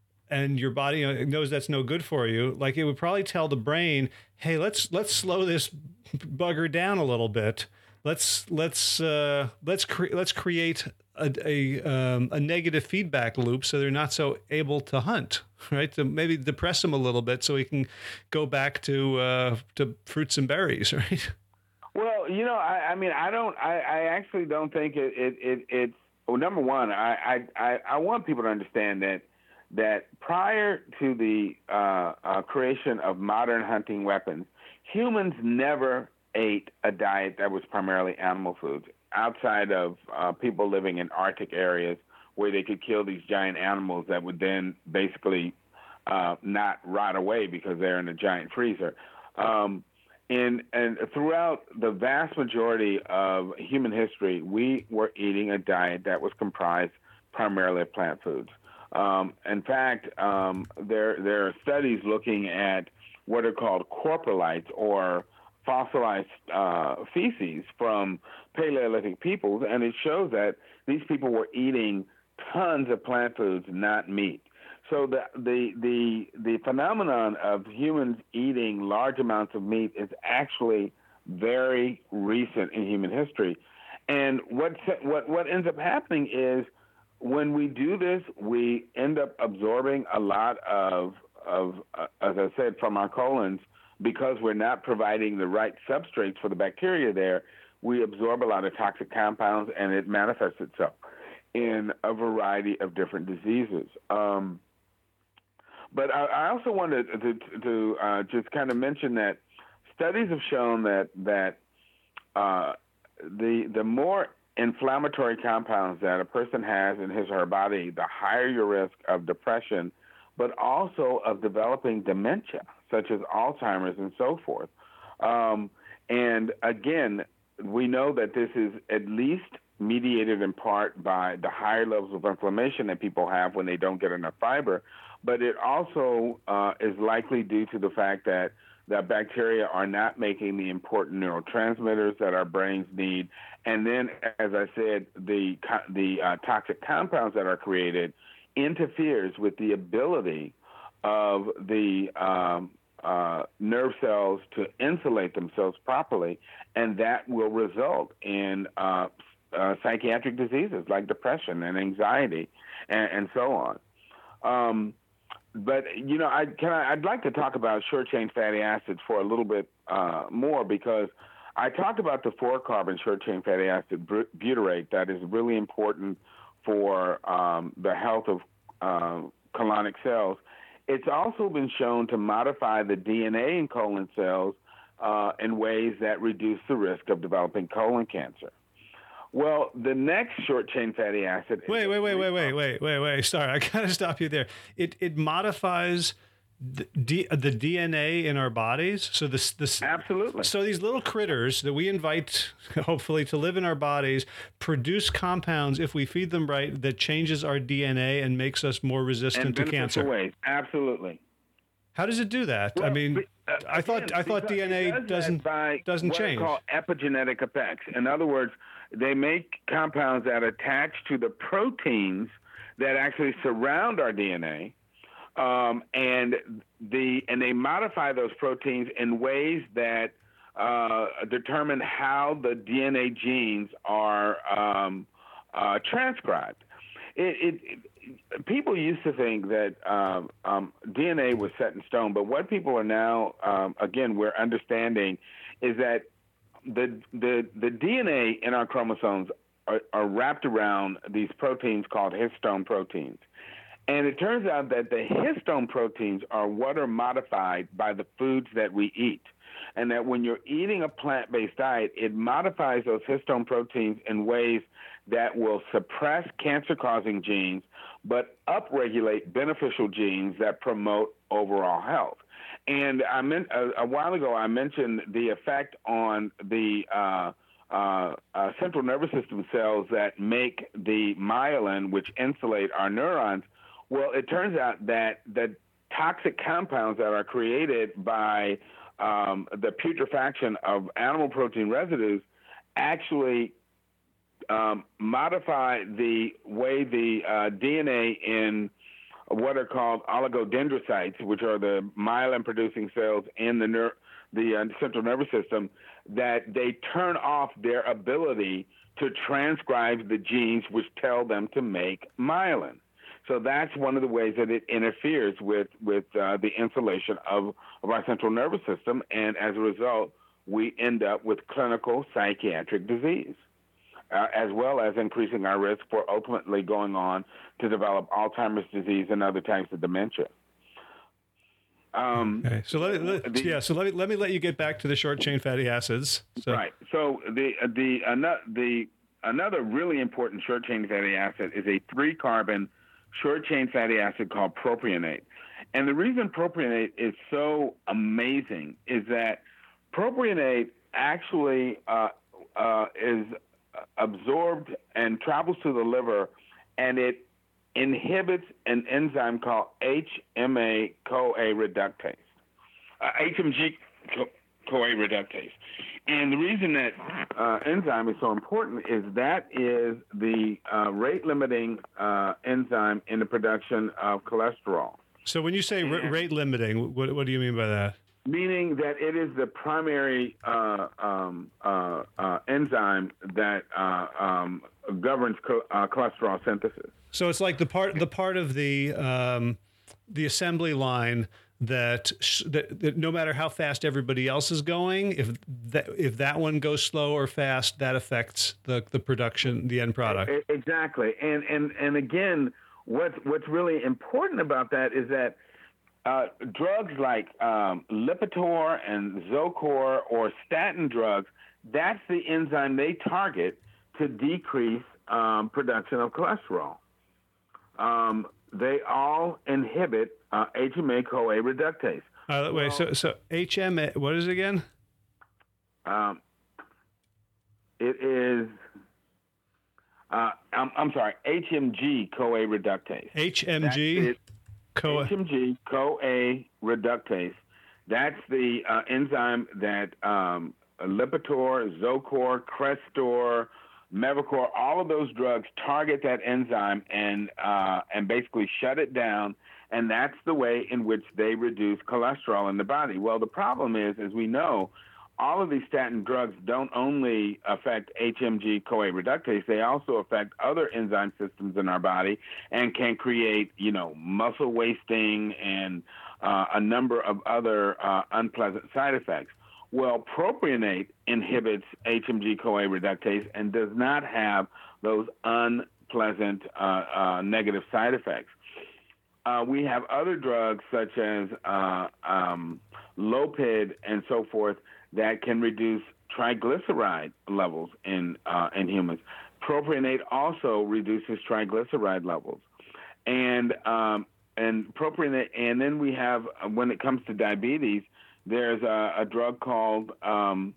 and your body knows that's no good for you, like it would probably tell the brain, "Hey, let's let's slow this bugger down a little bit. Let's let's uh, let's cre- let's create a a, um, a negative feedback loop so they're not so able to hunt, right? To maybe depress them a little bit so we can go back to uh, to fruits and berries, right?" Well, you know, I, I mean, I don't, I, I actually don't think it, it, it it's. Well, number one, I, I, I want people to understand that. that prior to the uh, uh, creation of modern hunting weapons, humans never ate a diet that was primarily animal foods, outside of uh, people living in Arctic areas where they could kill these giant animals that would then basically uh, not rot away because they're in a giant freezer. Um, and, and throughout the vast majority of human history, we were eating a diet that was comprised primarily of plant foods. Um, in fact, um, there there are studies looking at what are called coprolites, or fossilized uh, feces from Paleolithic peoples, and it shows that these people were eating tons of plant foods, not meat. So the the the the phenomenon of humans eating large amounts of meat is actually very recent in human history, and what what what ends up happening is, when we do this, we end up absorbing a lot of, of uh, as I said, from our colons, because we're not providing the right substrates for the bacteria there. We absorb a lot of toxic compounds, and it manifests itself in a variety of different diseases. Um, but I, I also wanted to, to, to uh, just kind of mention that studies have shown that that uh, the the more inflammatory compounds that a person has in his or her body, the higher your risk of depression, but also of developing dementia, such as Alzheimer's and so forth. Um, and again, we know that this is at least mediated in part by the higher levels of inflammation that people have when they don't get enough fiber, but it also uh, is likely due to the fact that that bacteria are not making the important neurotransmitters that our brains need. And then, as I said, the the uh, toxic compounds that are created interferes with the ability of the um, uh, nerve cells to insulate themselves properly, and that will result in uh, uh, psychiatric diseases like depression and anxiety and, and so on. Um, But, you know, I, can I, I'd like to talk about short-chain fatty acids for a little bit uh, more, because I talked about the four-carbon short-chain fatty acid butyrate that is really important for um, the health of uh, colonic cells. It's also been shown to modify the D N A in colon cells uh, in ways that reduce the risk of developing colon cancer. Well, the next short-chain fatty acid... Wait, wait, wait, wait, wait, wait, wait, wait. Sorry, I got to stop you there. It it modifies the, D, the D N A in our bodies. So this, this, Absolutely. So these little critters that we invite, hopefully, to live in our bodies, produce compounds if we feed them right that changes our D N A and makes us more resistant and to cancer. Ways. Absolutely. How does it do that? Well, I mean, uh, I thought again, I thought D N A does doesn't by doesn't what change. What are called epigenetic effects. In other words, they make compounds that attach to the proteins that actually surround our D N A, um, and the and they modify those proteins in ways that uh, determine how the D N A genes are um, uh, transcribed. It, it, it, people used to think that um, um, D N A was set in stone, but what people are now, um, again, we're understanding is that the the the D N A in our chromosomes are, are wrapped around these proteins called histone proteins. And it turns out that the histone proteins are what are modified by the foods that we eat. And that when you're eating a plant-based diet, it modifies those histone proteins in ways that will suppress cancer-causing genes, but upregulate beneficial genes that promote overall health. And I meant a, a while ago, I mentioned the effect on the uh, uh, uh, central nervous system cells that make the myelin, which insulate our neurons. Well, it turns out that the toxic compounds that are created by um, the putrefaction of animal protein residues actually um, modify the way the uh, D N A in what are called oligodendrocytes, which are the myelin-producing cells in the ner- the uh, central nervous system, that they turn off their ability to transcribe the genes which tell them to make myelin. So that's one of the ways that it interferes with with uh, the insulation of, of our central nervous system, and as a result, we end up with clinical psychiatric disease, uh, as well as increasing our risk for ultimately going on to develop Alzheimer's disease and other types of dementia. Um, okay. So let, let the, yeah. So let me let me let you get back to the short chain fatty acids. So. Right. So the the another the another really important short chain fatty acid is a three carbon short chain fatty acid called propionate. And the reason propionate is so amazing is that propionate actually uh, uh, is absorbed and travels to the liver, and it inhibits an enzyme called H M A C O A reductase, uh, H M G C O A reductase. And the reason that uh, enzyme is so important is that is the uh, rate-limiting uh, enzyme in the production of cholesterol. So when you say r- rate limiting, what, what do you mean by that? Meaning that it is the primary uh, um, uh, uh, enzyme that uh, um, governs co- uh, cholesterol synthesis. So it's like the part the part of the um, the assembly line that, sh- that that no matter how fast everybody else is going, if that if that one goes slow or fast, that affects the the production, the end product. Exactly, and and and again, what's what's really important about that is that uh, drugs like um, Lipitor and Zocor or statin drugs, that's the enzyme they target to decrease um, production of cholesterol. Um, they all inhibit uh, H M A C O A reductase. Uh, wait, so so H M A, what is it again? Um, it is, uh, I'm, I'm sorry, H M G C O A reductase. H M G? Co- H M G C O A reductase. That's the uh, enzyme that um, Lipitor, Zocor, Crestor, Mevacor, all of those drugs target that enzyme and uh, and basically shut it down, and that's the way in which they reduce cholesterol in the body. Well, the problem is, as we know, all of these statin drugs don't only affect H M G C O A reductase, they also affect other enzyme systems in our body and can create, you know, muscle wasting and uh, a number of other uh, unpleasant side effects. Well, propionate inhibits H M G C O A reductase and does not have those unpleasant uh, uh, negative side effects. Uh, we have other drugs such as uh, um, Lopid and so forth that can reduce triglyceride levels in uh, in humans. Propionate also reduces triglyceride levels. And um, and propionate, and then we have uh, when it comes to diabetes, there's a, a drug called um,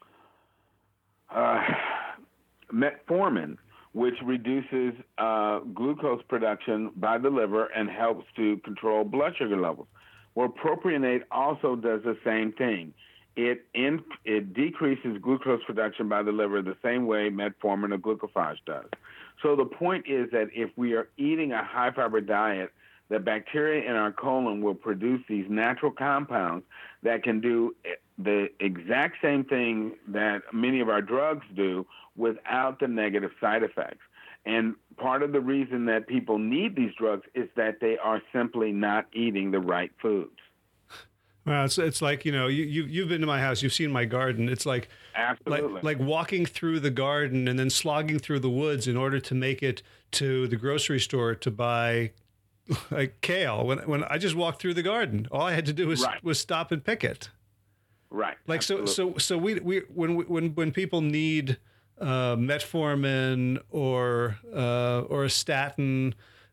uh, metformin, which reduces uh, glucose production by the liver and helps to control blood sugar levels. Well, propionate also does the same thing. It in, it decreases glucose production by the liver the same way metformin or glucophage does. So the point is that if we are eating a high-fiber diet, the bacteria in our colon will produce these natural compounds that can do the exact same thing that many of our drugs do without the negative side effects. And part of the reason that people need these drugs is that they are simply not eating the right foods. Well, it's it's like, you know, you, you you've been to my house, you've seen my garden. It's like Absolutely. like like walking through the garden and then slogging through the woods in order to make it to the grocery store to buy like kale. When when I just walked through the garden, all I had to do was Right. was stop and pick it. Right. Like Absolutely. so so so we we when we, when when people need uh, metformin or uh, or a statin,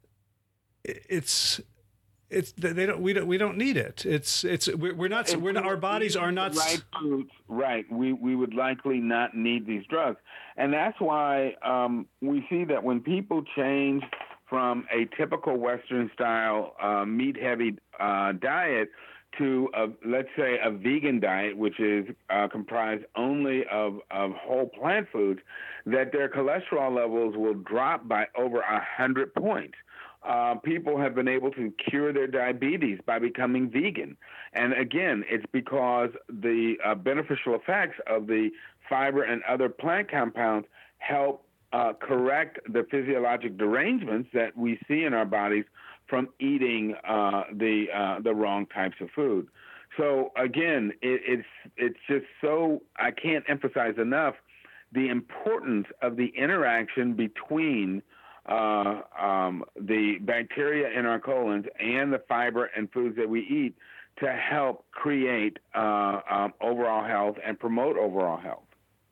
it's it's they don't we don't we don't need it. It's it's we're, we're not If we're not we our were bodies eating are not the right foods, right? We we would likely not need these drugs, and that's why um, we see that when people change from a typical Western style uh, meat heavy uh, diet to a, let's say a vegan diet, which is uh, comprised only of, of whole plant foods, that their cholesterol levels will drop by over a hundred points. Uh, people have been able to cure their diabetes by becoming vegan. And again, it's because the uh, beneficial effects of the fiber and other plant compounds help uh, correct the physiologic derangements that we see in our bodies from eating uh, the uh, the wrong types of food. So again, it, it's it's just so I can't emphasize enough the importance of the interaction between uh, um, the bacteria in our colons and the fiber and foods that we eat to help create uh, um, overall health and promote overall health.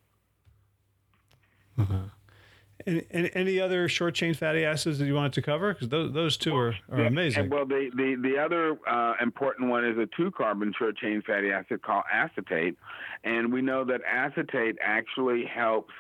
Uh-huh. Any, any, any other short chain fatty acids that you wanted to cover? Because those those two are, are Yeah, amazing. and well, the, the, the other uh, important one is a two-carbon short-chain fatty acid called acetate. And we know that acetate actually helps,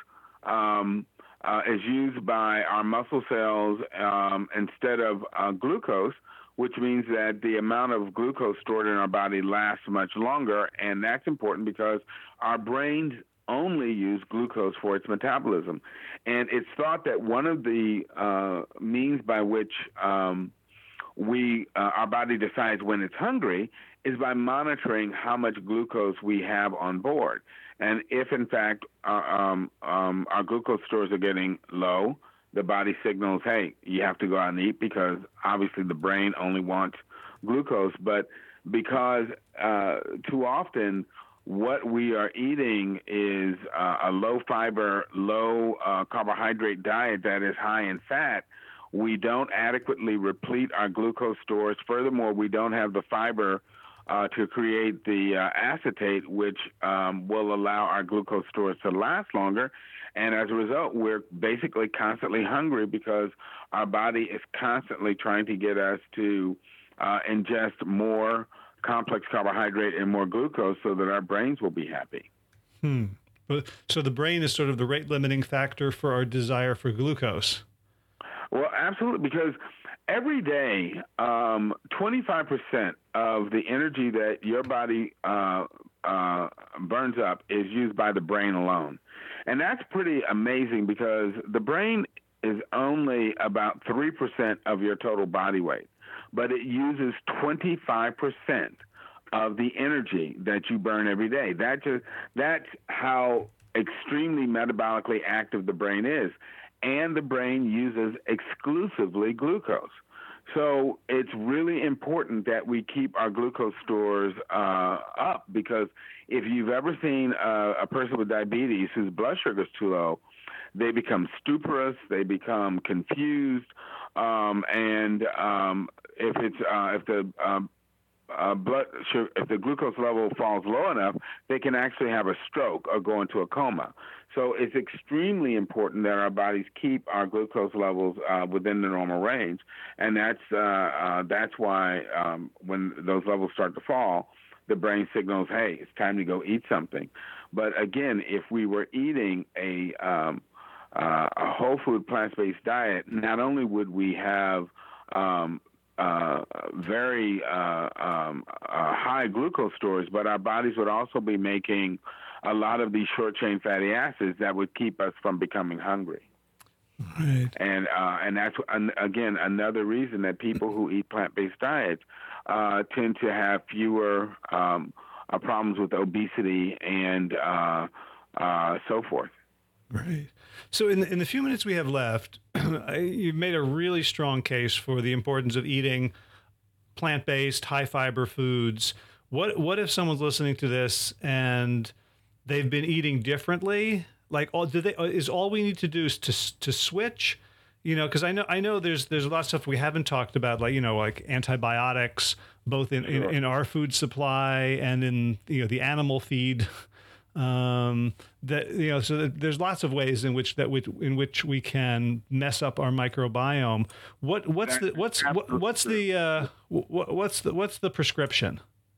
um, uh, is used by our muscle cells um, instead of uh, glucose, which means that the amount of glucose stored in our body lasts much longer. And that's important because our brains only use glucose for its metabolism. And it's thought that one of the uh, means by which um, we uh, our body decides when it's hungry is by monitoring how much glucose we have on board. And if, in fact, uh, um, um, our glucose stores are getting low, the body signals, hey, you have to go out and eat, because obviously the brain only wants glucose. But because uh, too often what we are eating is uh, a low-fiber, low-carbohydrate diet that is high in fat, we don't adequately replete our glucose stores. Furthermore, we don't have the fiber uh, to create the uh, acetate, which um, will allow our glucose stores to last longer. And as a result, we're basically constantly hungry because our body is constantly trying to get us to uh, ingest more complex carbohydrate and more glucose so that our brains will be happy. Hmm. But, so the brain is sort of the rate limiting factor for our desire for glucose. Well, absolutely, because every day, um, twenty-five percent of the energy that your body uh, uh, burns up is used by the brain alone. And that's pretty amazing, because the brain is only about three percent of your total body weight, but it uses twenty-five percent of the energy that you burn every day. That just, that's how extremely metabolically active the brain is. And the brain uses exclusively glucose. So it's really important that we keep our glucose stores uh, up, because if you've ever seen a, a person with diabetes whose blood sugar is too low, they become stuporous, they become confused, um, and um, if it's uh, if the um, uh, blood sugar, if the glucose level falls low enough, they can actually have a stroke or go into a coma. So it's extremely important that our bodies keep our glucose levels uh, within the normal range, and that's uh, uh, that's why um, when those levels start to fall, the brain signals, "Hey, it's time to go eat something." But again, if we were eating a um, uh, a whole food plant-based diet, not only would we have um, uh, very uh, um, uh, high glucose stores, but our bodies would also be making a lot of these short-chain fatty acids that would keep us from becoming hungry. Right. And uh, and that's, again, another reason that people who eat plant-based diets uh, tend to have fewer um, uh, problems with obesity and uh, uh, so forth. Right. So in the, in the few minutes we have left, you've made a really strong case for the importance of eating plant-based, high-fiber foods. What what if someone's listening to this and they've been eating differently? Like, all, do they? Is all we need to do is to to switch? You know, because I know I know there's there's a lot of stuff we haven't talked about, like you know, like antibiotics, both in, Sure. in, in our food supply and in you know the animal feed. Um, that you know, so that there's lots of ways in which that we, in which we can mess up our microbiome. What what's the what's what, what's the uh, what, what's the what's the prescription?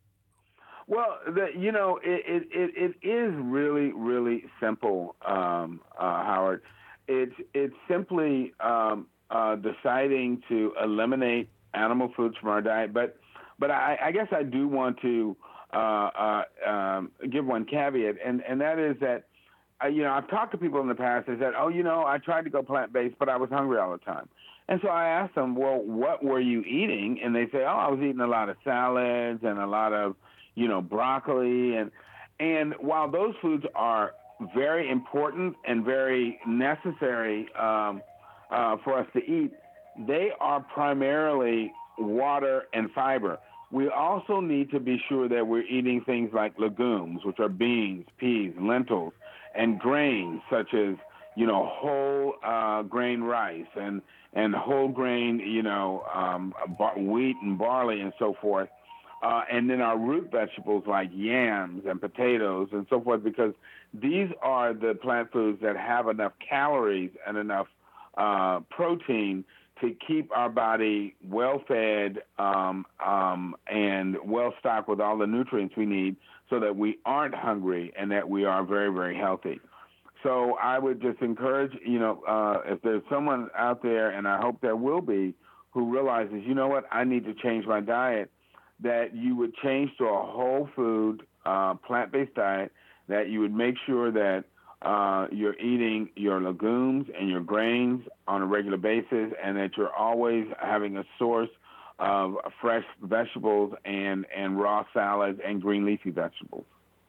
Well, the, you know, it, it, it is really, really simple, um, uh, Howard. It's it's simply um, uh, deciding to eliminate animal foods from our diet. But but I, I guess I do want to uh, uh, um, give one caveat, and, and that is that, uh, you know, I've talked to people in the past that said, oh, you know, I tried to go plant-based, but I was hungry all the time. And so I asked them, well, what were you eating? And they say, oh, I was eating a lot of salads and a lot of you know, broccoli. And and while those foods are very important and very necessary um, uh, for us to eat, they are primarily water and fiber. We also need to be sure that we're eating things like legumes, which are beans, peas, lentils, and grains such as, you know, whole uh, grain rice and, and whole grain, you know, um, bar- wheat and barley and so forth. Uh, and then our root vegetables like yams and potatoes and so forth, because these are the plant foods that have enough calories and enough uh, protein to keep our body well-fed um, um, and well-stocked with all the nutrients we need so that we aren't hungry and that we are very, very healthy. So I would just encourage, you know, uh, if there's someone out there, and I hope there will be, who realizes, you know what, I need to change my diet, that you would change to a whole food, uh, plant-based diet, that you would make sure that uh, you're eating your legumes and your grains on a regular basis, and that you're always having a source of fresh vegetables and, and raw salads and green leafy vegetables.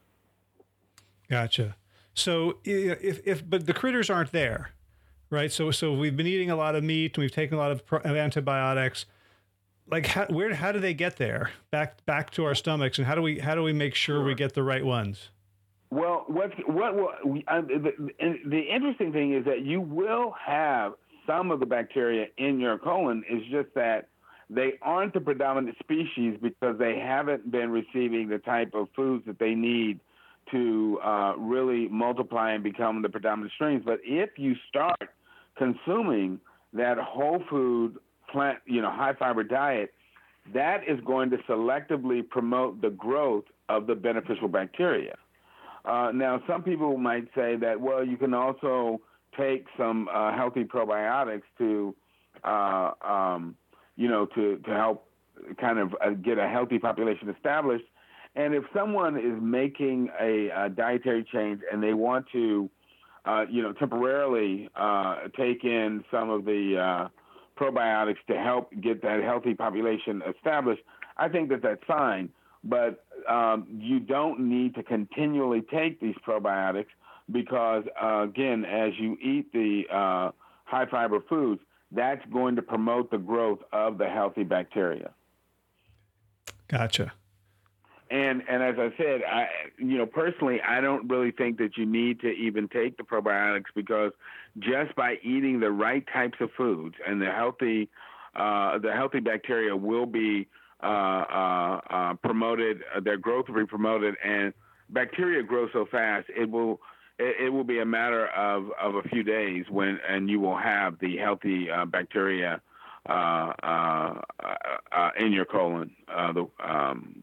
Gotcha. So if, if, but the critters aren't there, right? So, so we've been eating a lot of meat and we've taken a lot of, pro- of antibiotics. Like how, where, how do they get there back, back to our stomachs? And how do we, how do we make sure we get the right ones? Well, what, what, what uh, the, the interesting thing is that you will have some of the bacteria in your colon. It's just that they aren't the predominant species because they haven't been receiving the type of foods that they need to uh, really multiply and become the predominant strains. But if you start consuming that whole food, plant, you know, high fiber diet, that is going to selectively promote the growth of the beneficial bacteria. Uh, now, some people might say that, well, you can also take some uh, healthy probiotics to, uh, um, you know, to, to help kind of uh, get a healthy population established. And if someone is making a, a dietary change and they want to, uh, you know, temporarily uh, take in some of the uh, probiotics to help get that healthy population established, I think that that's fine. But um, you don't need to continually take these probiotics because, uh, again, as you eat the uh, high-fiber foods, that's going to promote the growth of the healthy bacteria. Gotcha. And and as I said, I you know personally, I don't really think that you need to even take the probiotics because just by eating the right types of foods and the healthy uh, the healthy bacteria will be uh, uh, uh, promoted, uh, their growth will be promoted, and bacteria grow so fast it will it, it will be a matter of, of a few days when and you will have the healthy uh, bacteria uh, uh, uh, in your colon. Uh, the, um,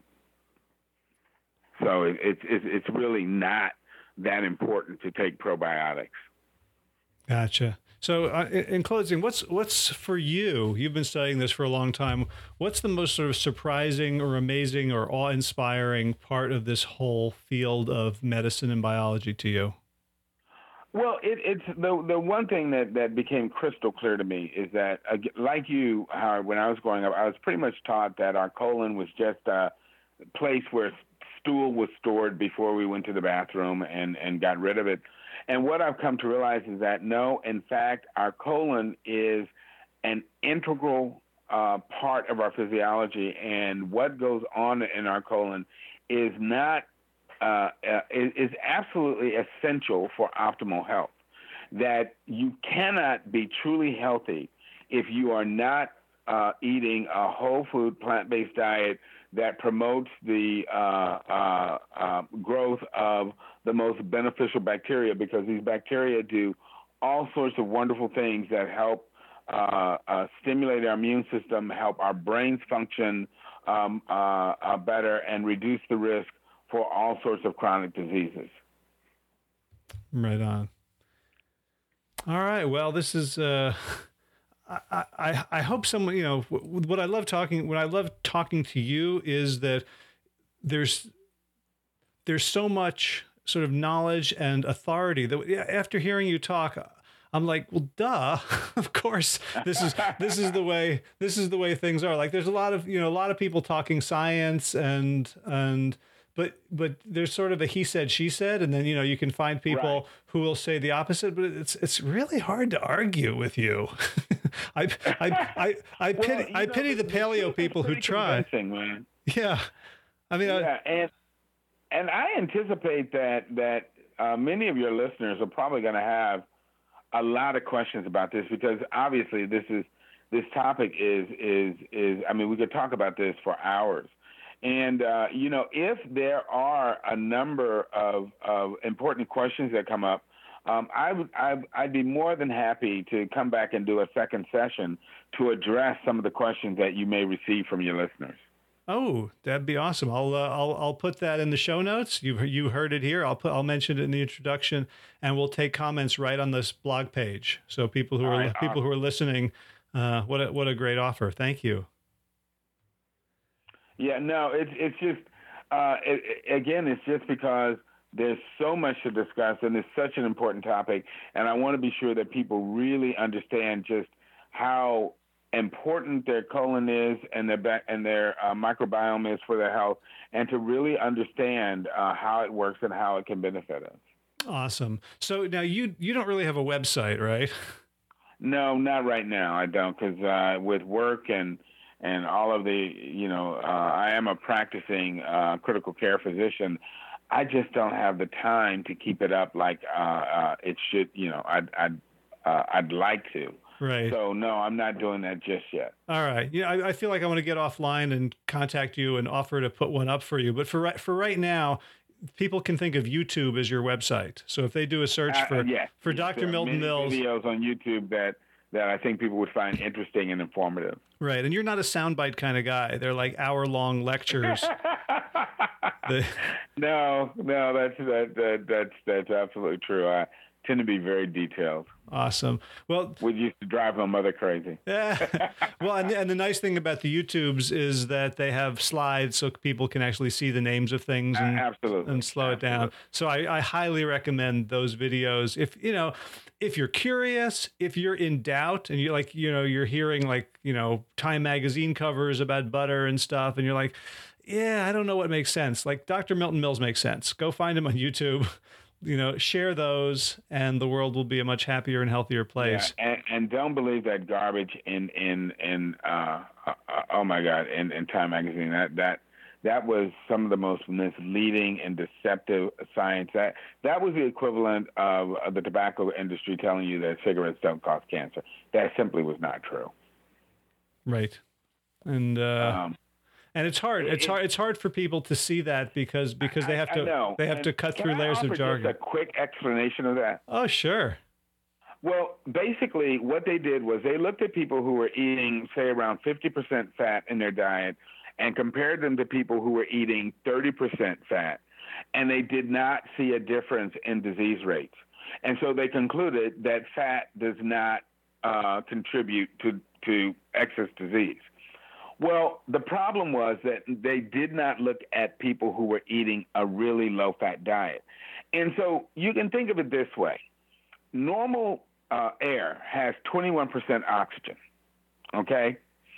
so it, it's it's it's really not that important to take probiotics. Gotcha. So, uh, in closing, what's what's for you? You've been studying this for a long time. What's the most sort of surprising or amazing or awe-inspiring part of this whole field of medicine and biology to you? Well, it, it's the the one thing that, that became crystal clear to me is that, uh, like you, Howard, when I was growing up, I was pretty much taught that our colon was just a place where stool was stored before we went to the bathroom and, and got rid of it. And what I've come to realize is that, no, in fact, our colon is an integral uh, part of our physiology, and what goes on in our colon is not uh, uh, is absolutely essential for optimal health. That you cannot be truly healthy if you are not uh, eating a whole food, plant-based diet that promotes the uh, uh, uh, growth of the most beneficial bacteria, because these bacteria do all sorts of wonderful things that help uh, uh, stimulate our immune system, help our brains function um, uh, uh, better, and reduce the risk for all sorts of chronic diseases. Right on. All right. Well, this is... Uh... I, I, I hope someone, you know, what I love talking, what I love talking to you is that there's, there's so much sort of knowledge and authority that after hearing you talk, I'm like, well, duh, of course, this is, this is the way, this is the way things are. Like, there's a lot of, you know, a lot of people talking science and, and, But but there's sort of a he said, she said, and then, you know, you can find people right. who will say the opposite, but it's it's really hard to argue with you. I I I I well, pity I know, pity the paleo people who try. Man. Yeah, I mean, yeah, I, and and I anticipate that that uh, many of your listeners are probably going to have a lot of questions about this, because obviously this is this topic is is is. I mean, we could talk about this for hours. And, uh, you know, if there are a number of, of important questions that come up, um, I would, I, I'd be more than happy to come back and do a second session to address some of the questions that you may receive from your listeners. Oh, that'd be awesome. I'll, uh, I'll, I'll put that in the show notes. You, you heard it here. I'll put, I'll mention it in the introduction, and we'll take comments right on this blog page. So people who All are, right, people awesome. who are listening, uh, what a, what a great offer. Thank you. Yeah, no, it's it's just uh, it, again, it's just because there's so much to discuss, and it's such an important topic, and I want to be sure that people really understand just how important their colon is and their back, and their uh, microbiome is for their health, and to really understand uh, how it works and how it can benefit us. Awesome. So now you you don't really have a website, right? No, not right now. I don't, because uh, with work and and all of the, you know, uh, I am a practicing uh, critical care physician. I just don't have the time to keep it up like uh, uh, it should. You know, I'd I'd, uh, I'd like to. Right. So no, I'm not doing that just yet. All right. Yeah, I, I feel like I want to get offline and contact you and offer to put one up for you. But for right for right now, people can think of YouTube as your website. So if they do a search for uh, yes, for Doctor Milton Mills, videos on YouTube that that I think people would find interesting and informative. Right. And you're not a soundbite kind of guy. They're like hour long lectures. the, no, no, that's that, that that's that's absolutely true. I tend to be very detailed. Awesome. Well, we used to drive my mother crazy. Yeah. Well, and the, and the nice thing about the YouTubes is that they have slides so people can actually see the names of things and, uh, absolutely. and slow absolutely. it down. So I, I highly recommend those videos. If, you know, if you're curious, if you're in doubt and you're like, you know, you're hearing like, you know, Time magazine covers about butter and stuff, and you're like, yeah, I don't know what makes sense. Like Doctor Milton Mills makes sense. Go find him on YouTube. You know, share those, and the world will be a much happier and healthier place. Yeah, and, and don't believe that garbage in in in uh, uh, oh my God, in, in Time magazine. That that that was some of the most misleading and deceptive science. That that was the equivalent of, of the tobacco industry telling you that cigarettes don't cause cancer. That simply was not true. Right, and uh, um, And it's hard. It's it, hard. It's hard for people to see that because because they have I, to I know. they have and to cut can through I layers offer of jargon. Just a quick explanation of that. Oh, sure. Well, basically, what they did was they looked at people who were eating, say, around fifty percent fat in their diet, and compared them to people who were eating thirty percent fat, and they did not see a difference in disease rates. And so they concluded that fat does not uh, contribute to, to excess disease. Well, the problem was that they did not look at people who were eating a really low-fat diet. And so you can think of it this way. Normal uh, air has twenty-one percent oxygen, okay?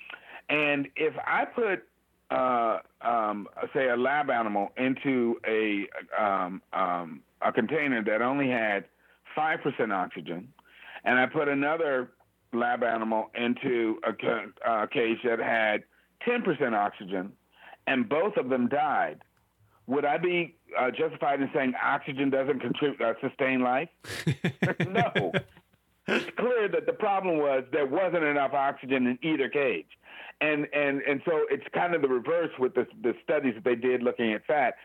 And if I put, uh, um, say, a lab animal into a, um, um, a container that only had five percent oxygen, and I put another lab animal into a uh, cage that had ten percent oxygen, and both of them died, would I be uh, justified in saying oxygen doesn't contribute uh, sustain life? No. It's clear that the problem was there wasn't enough oxygen in either cage. And and and so it's kind of the reverse with the, the studies that they did looking at fat.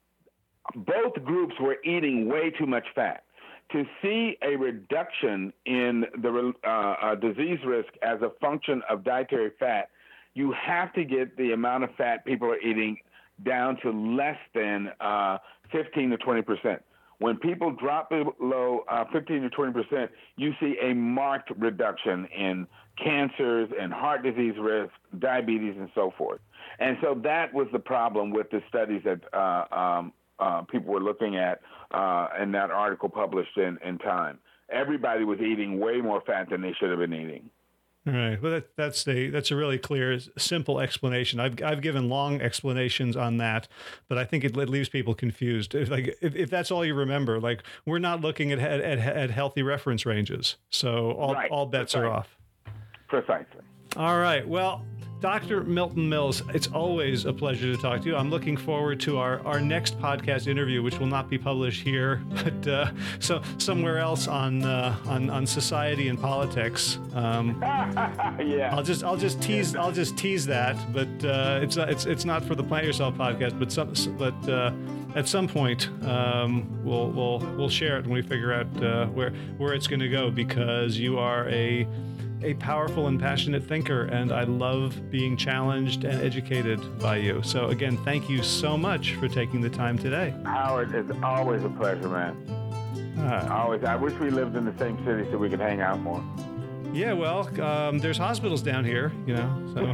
Both groups were eating way too much fat. To see a reduction in the uh, uh, disease risk as a function of dietary fat, you have to get the amount of fat people are eating down to less than uh, fifteen to twenty percent. When people drop below uh, fifteen to twenty percent, you see a marked reduction in cancers and heart disease risk, diabetes, and so forth. And so that was the problem with the studies that uh, um, uh, people were looking at uh, in that article published in, in Time. Everybody was eating way more fat than they should have been eating. Right. Well, that, that's a that's a really clear, simple explanation. I've I've given long explanations on that, but I think it, it leaves people confused. If, like if, if that's all you remember, like we're not looking at at, at, at healthy reference ranges, so all Right. all bets Precisely. are off. Precisely. All right. Well, Doctor Milton Mills, it's always a pleasure to talk to you. I'm looking forward to our, our next podcast interview, which will not be published here, but uh, so somewhere else on uh, on on society and politics. Um, Yeah. I'll just I'll just tease I'll just tease that, but uh, it's not, it's it's not for the Plant Yourself podcast, but some but uh, at some point um, we'll we'll we'll share it when we figure out uh, where where it's going to go, because you are a a powerful and passionate thinker, and I love being challenged and educated by you. So again, thank you so much for taking the time today. Howard, it's always a pleasure, man. Uh, Always. I wish we lived in the same city so we could hang out more. yeah, well, um, there's hospitals down here, you know, so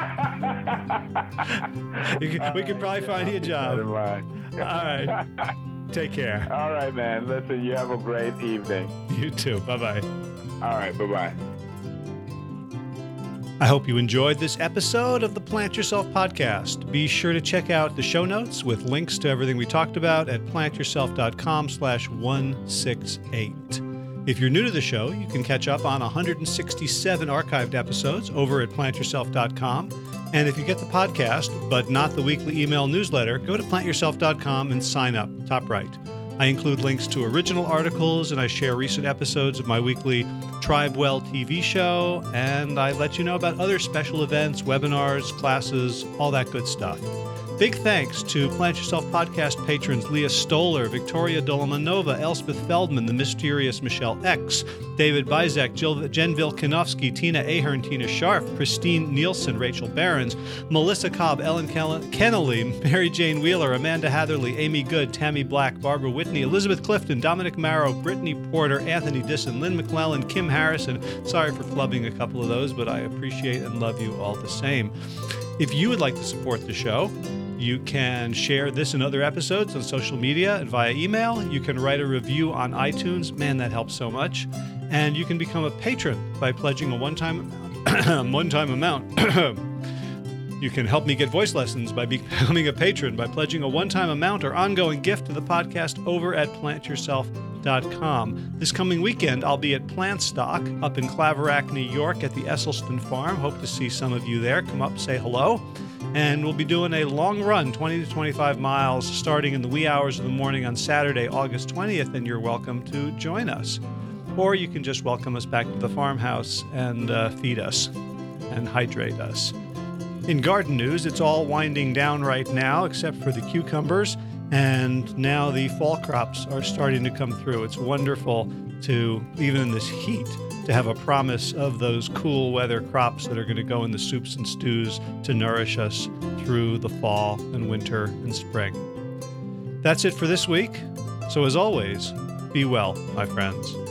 you could, we could probably find you a job. Never mind. All right. Take care. All right, man. Listen, you have a great evening. You too. Bye-bye. All right. Bye-bye. I hope you enjoyed this episode of the Plant Yourself podcast. Be sure to check out the show notes with links to everything we talked about at plantyourself.com slash 168. If you're new to the show, you can catch up on one hundred sixty-seven archived episodes over at plant yourself dot com. And if you get the podcast, but not the weekly email newsletter, go to plant yourself dot com and sign up, top right. I include links to original articles, and I share recent episodes of my weekly TribeWell T V show, and I let you know about other special events, webinars, classes, all that good stuff. Big thanks to Plant Yourself podcast patrons Leah Stoller, Victoria Dolomanova, Elspeth Feldman, the mysterious Michelle X, David Bizek, Jill, Jen Vilkanovsky, Tina Ahern, Tina Scharf, Christine Nielsen, Rachel Behrens, Melissa Cobb, Ellen Kennelly, Mary Jane Wheeler, Amanda Hatherley, Amy Good, Tammy Black, Barbara Whitney, Elizabeth Clifton, Dominic Marrow, Brittany Porter, Anthony Disson, Lynn McClellan, Kim Harrison. Sorry for flubbing a couple of those, but I appreciate and love you all the same. If you would like to support the show, you can share this and other episodes on social media and via email. You can write a review on iTunes. Man, that helps so much. And you can become a patron by pledging a one-time amount. one-time amount. You can help me get voice lessons by becoming a patron by pledging a one-time amount or ongoing gift to the podcast over at plant yourself dot com. This coming weekend, I'll be at Plantstock up in Claverack, New York at the Esselstyn Farm. Hope to see some of you there. Come up, say hello. And we'll be doing a long run, twenty to twenty-five miles, starting in the wee hours of the morning on Saturday, August twentieth, and you're welcome to join us. Or you can just welcome us back to the farmhouse and uh, feed us and hydrate us. In garden news, it's all winding down right now, except for the cucumbers, and now the fall crops are starting to come through. It's wonderful to, even in this heat, to have a promise of those cool weather crops that are going to go in the soups and stews to nourish us through the fall and winter and spring. That's it for this week. So as always, be well, my friends.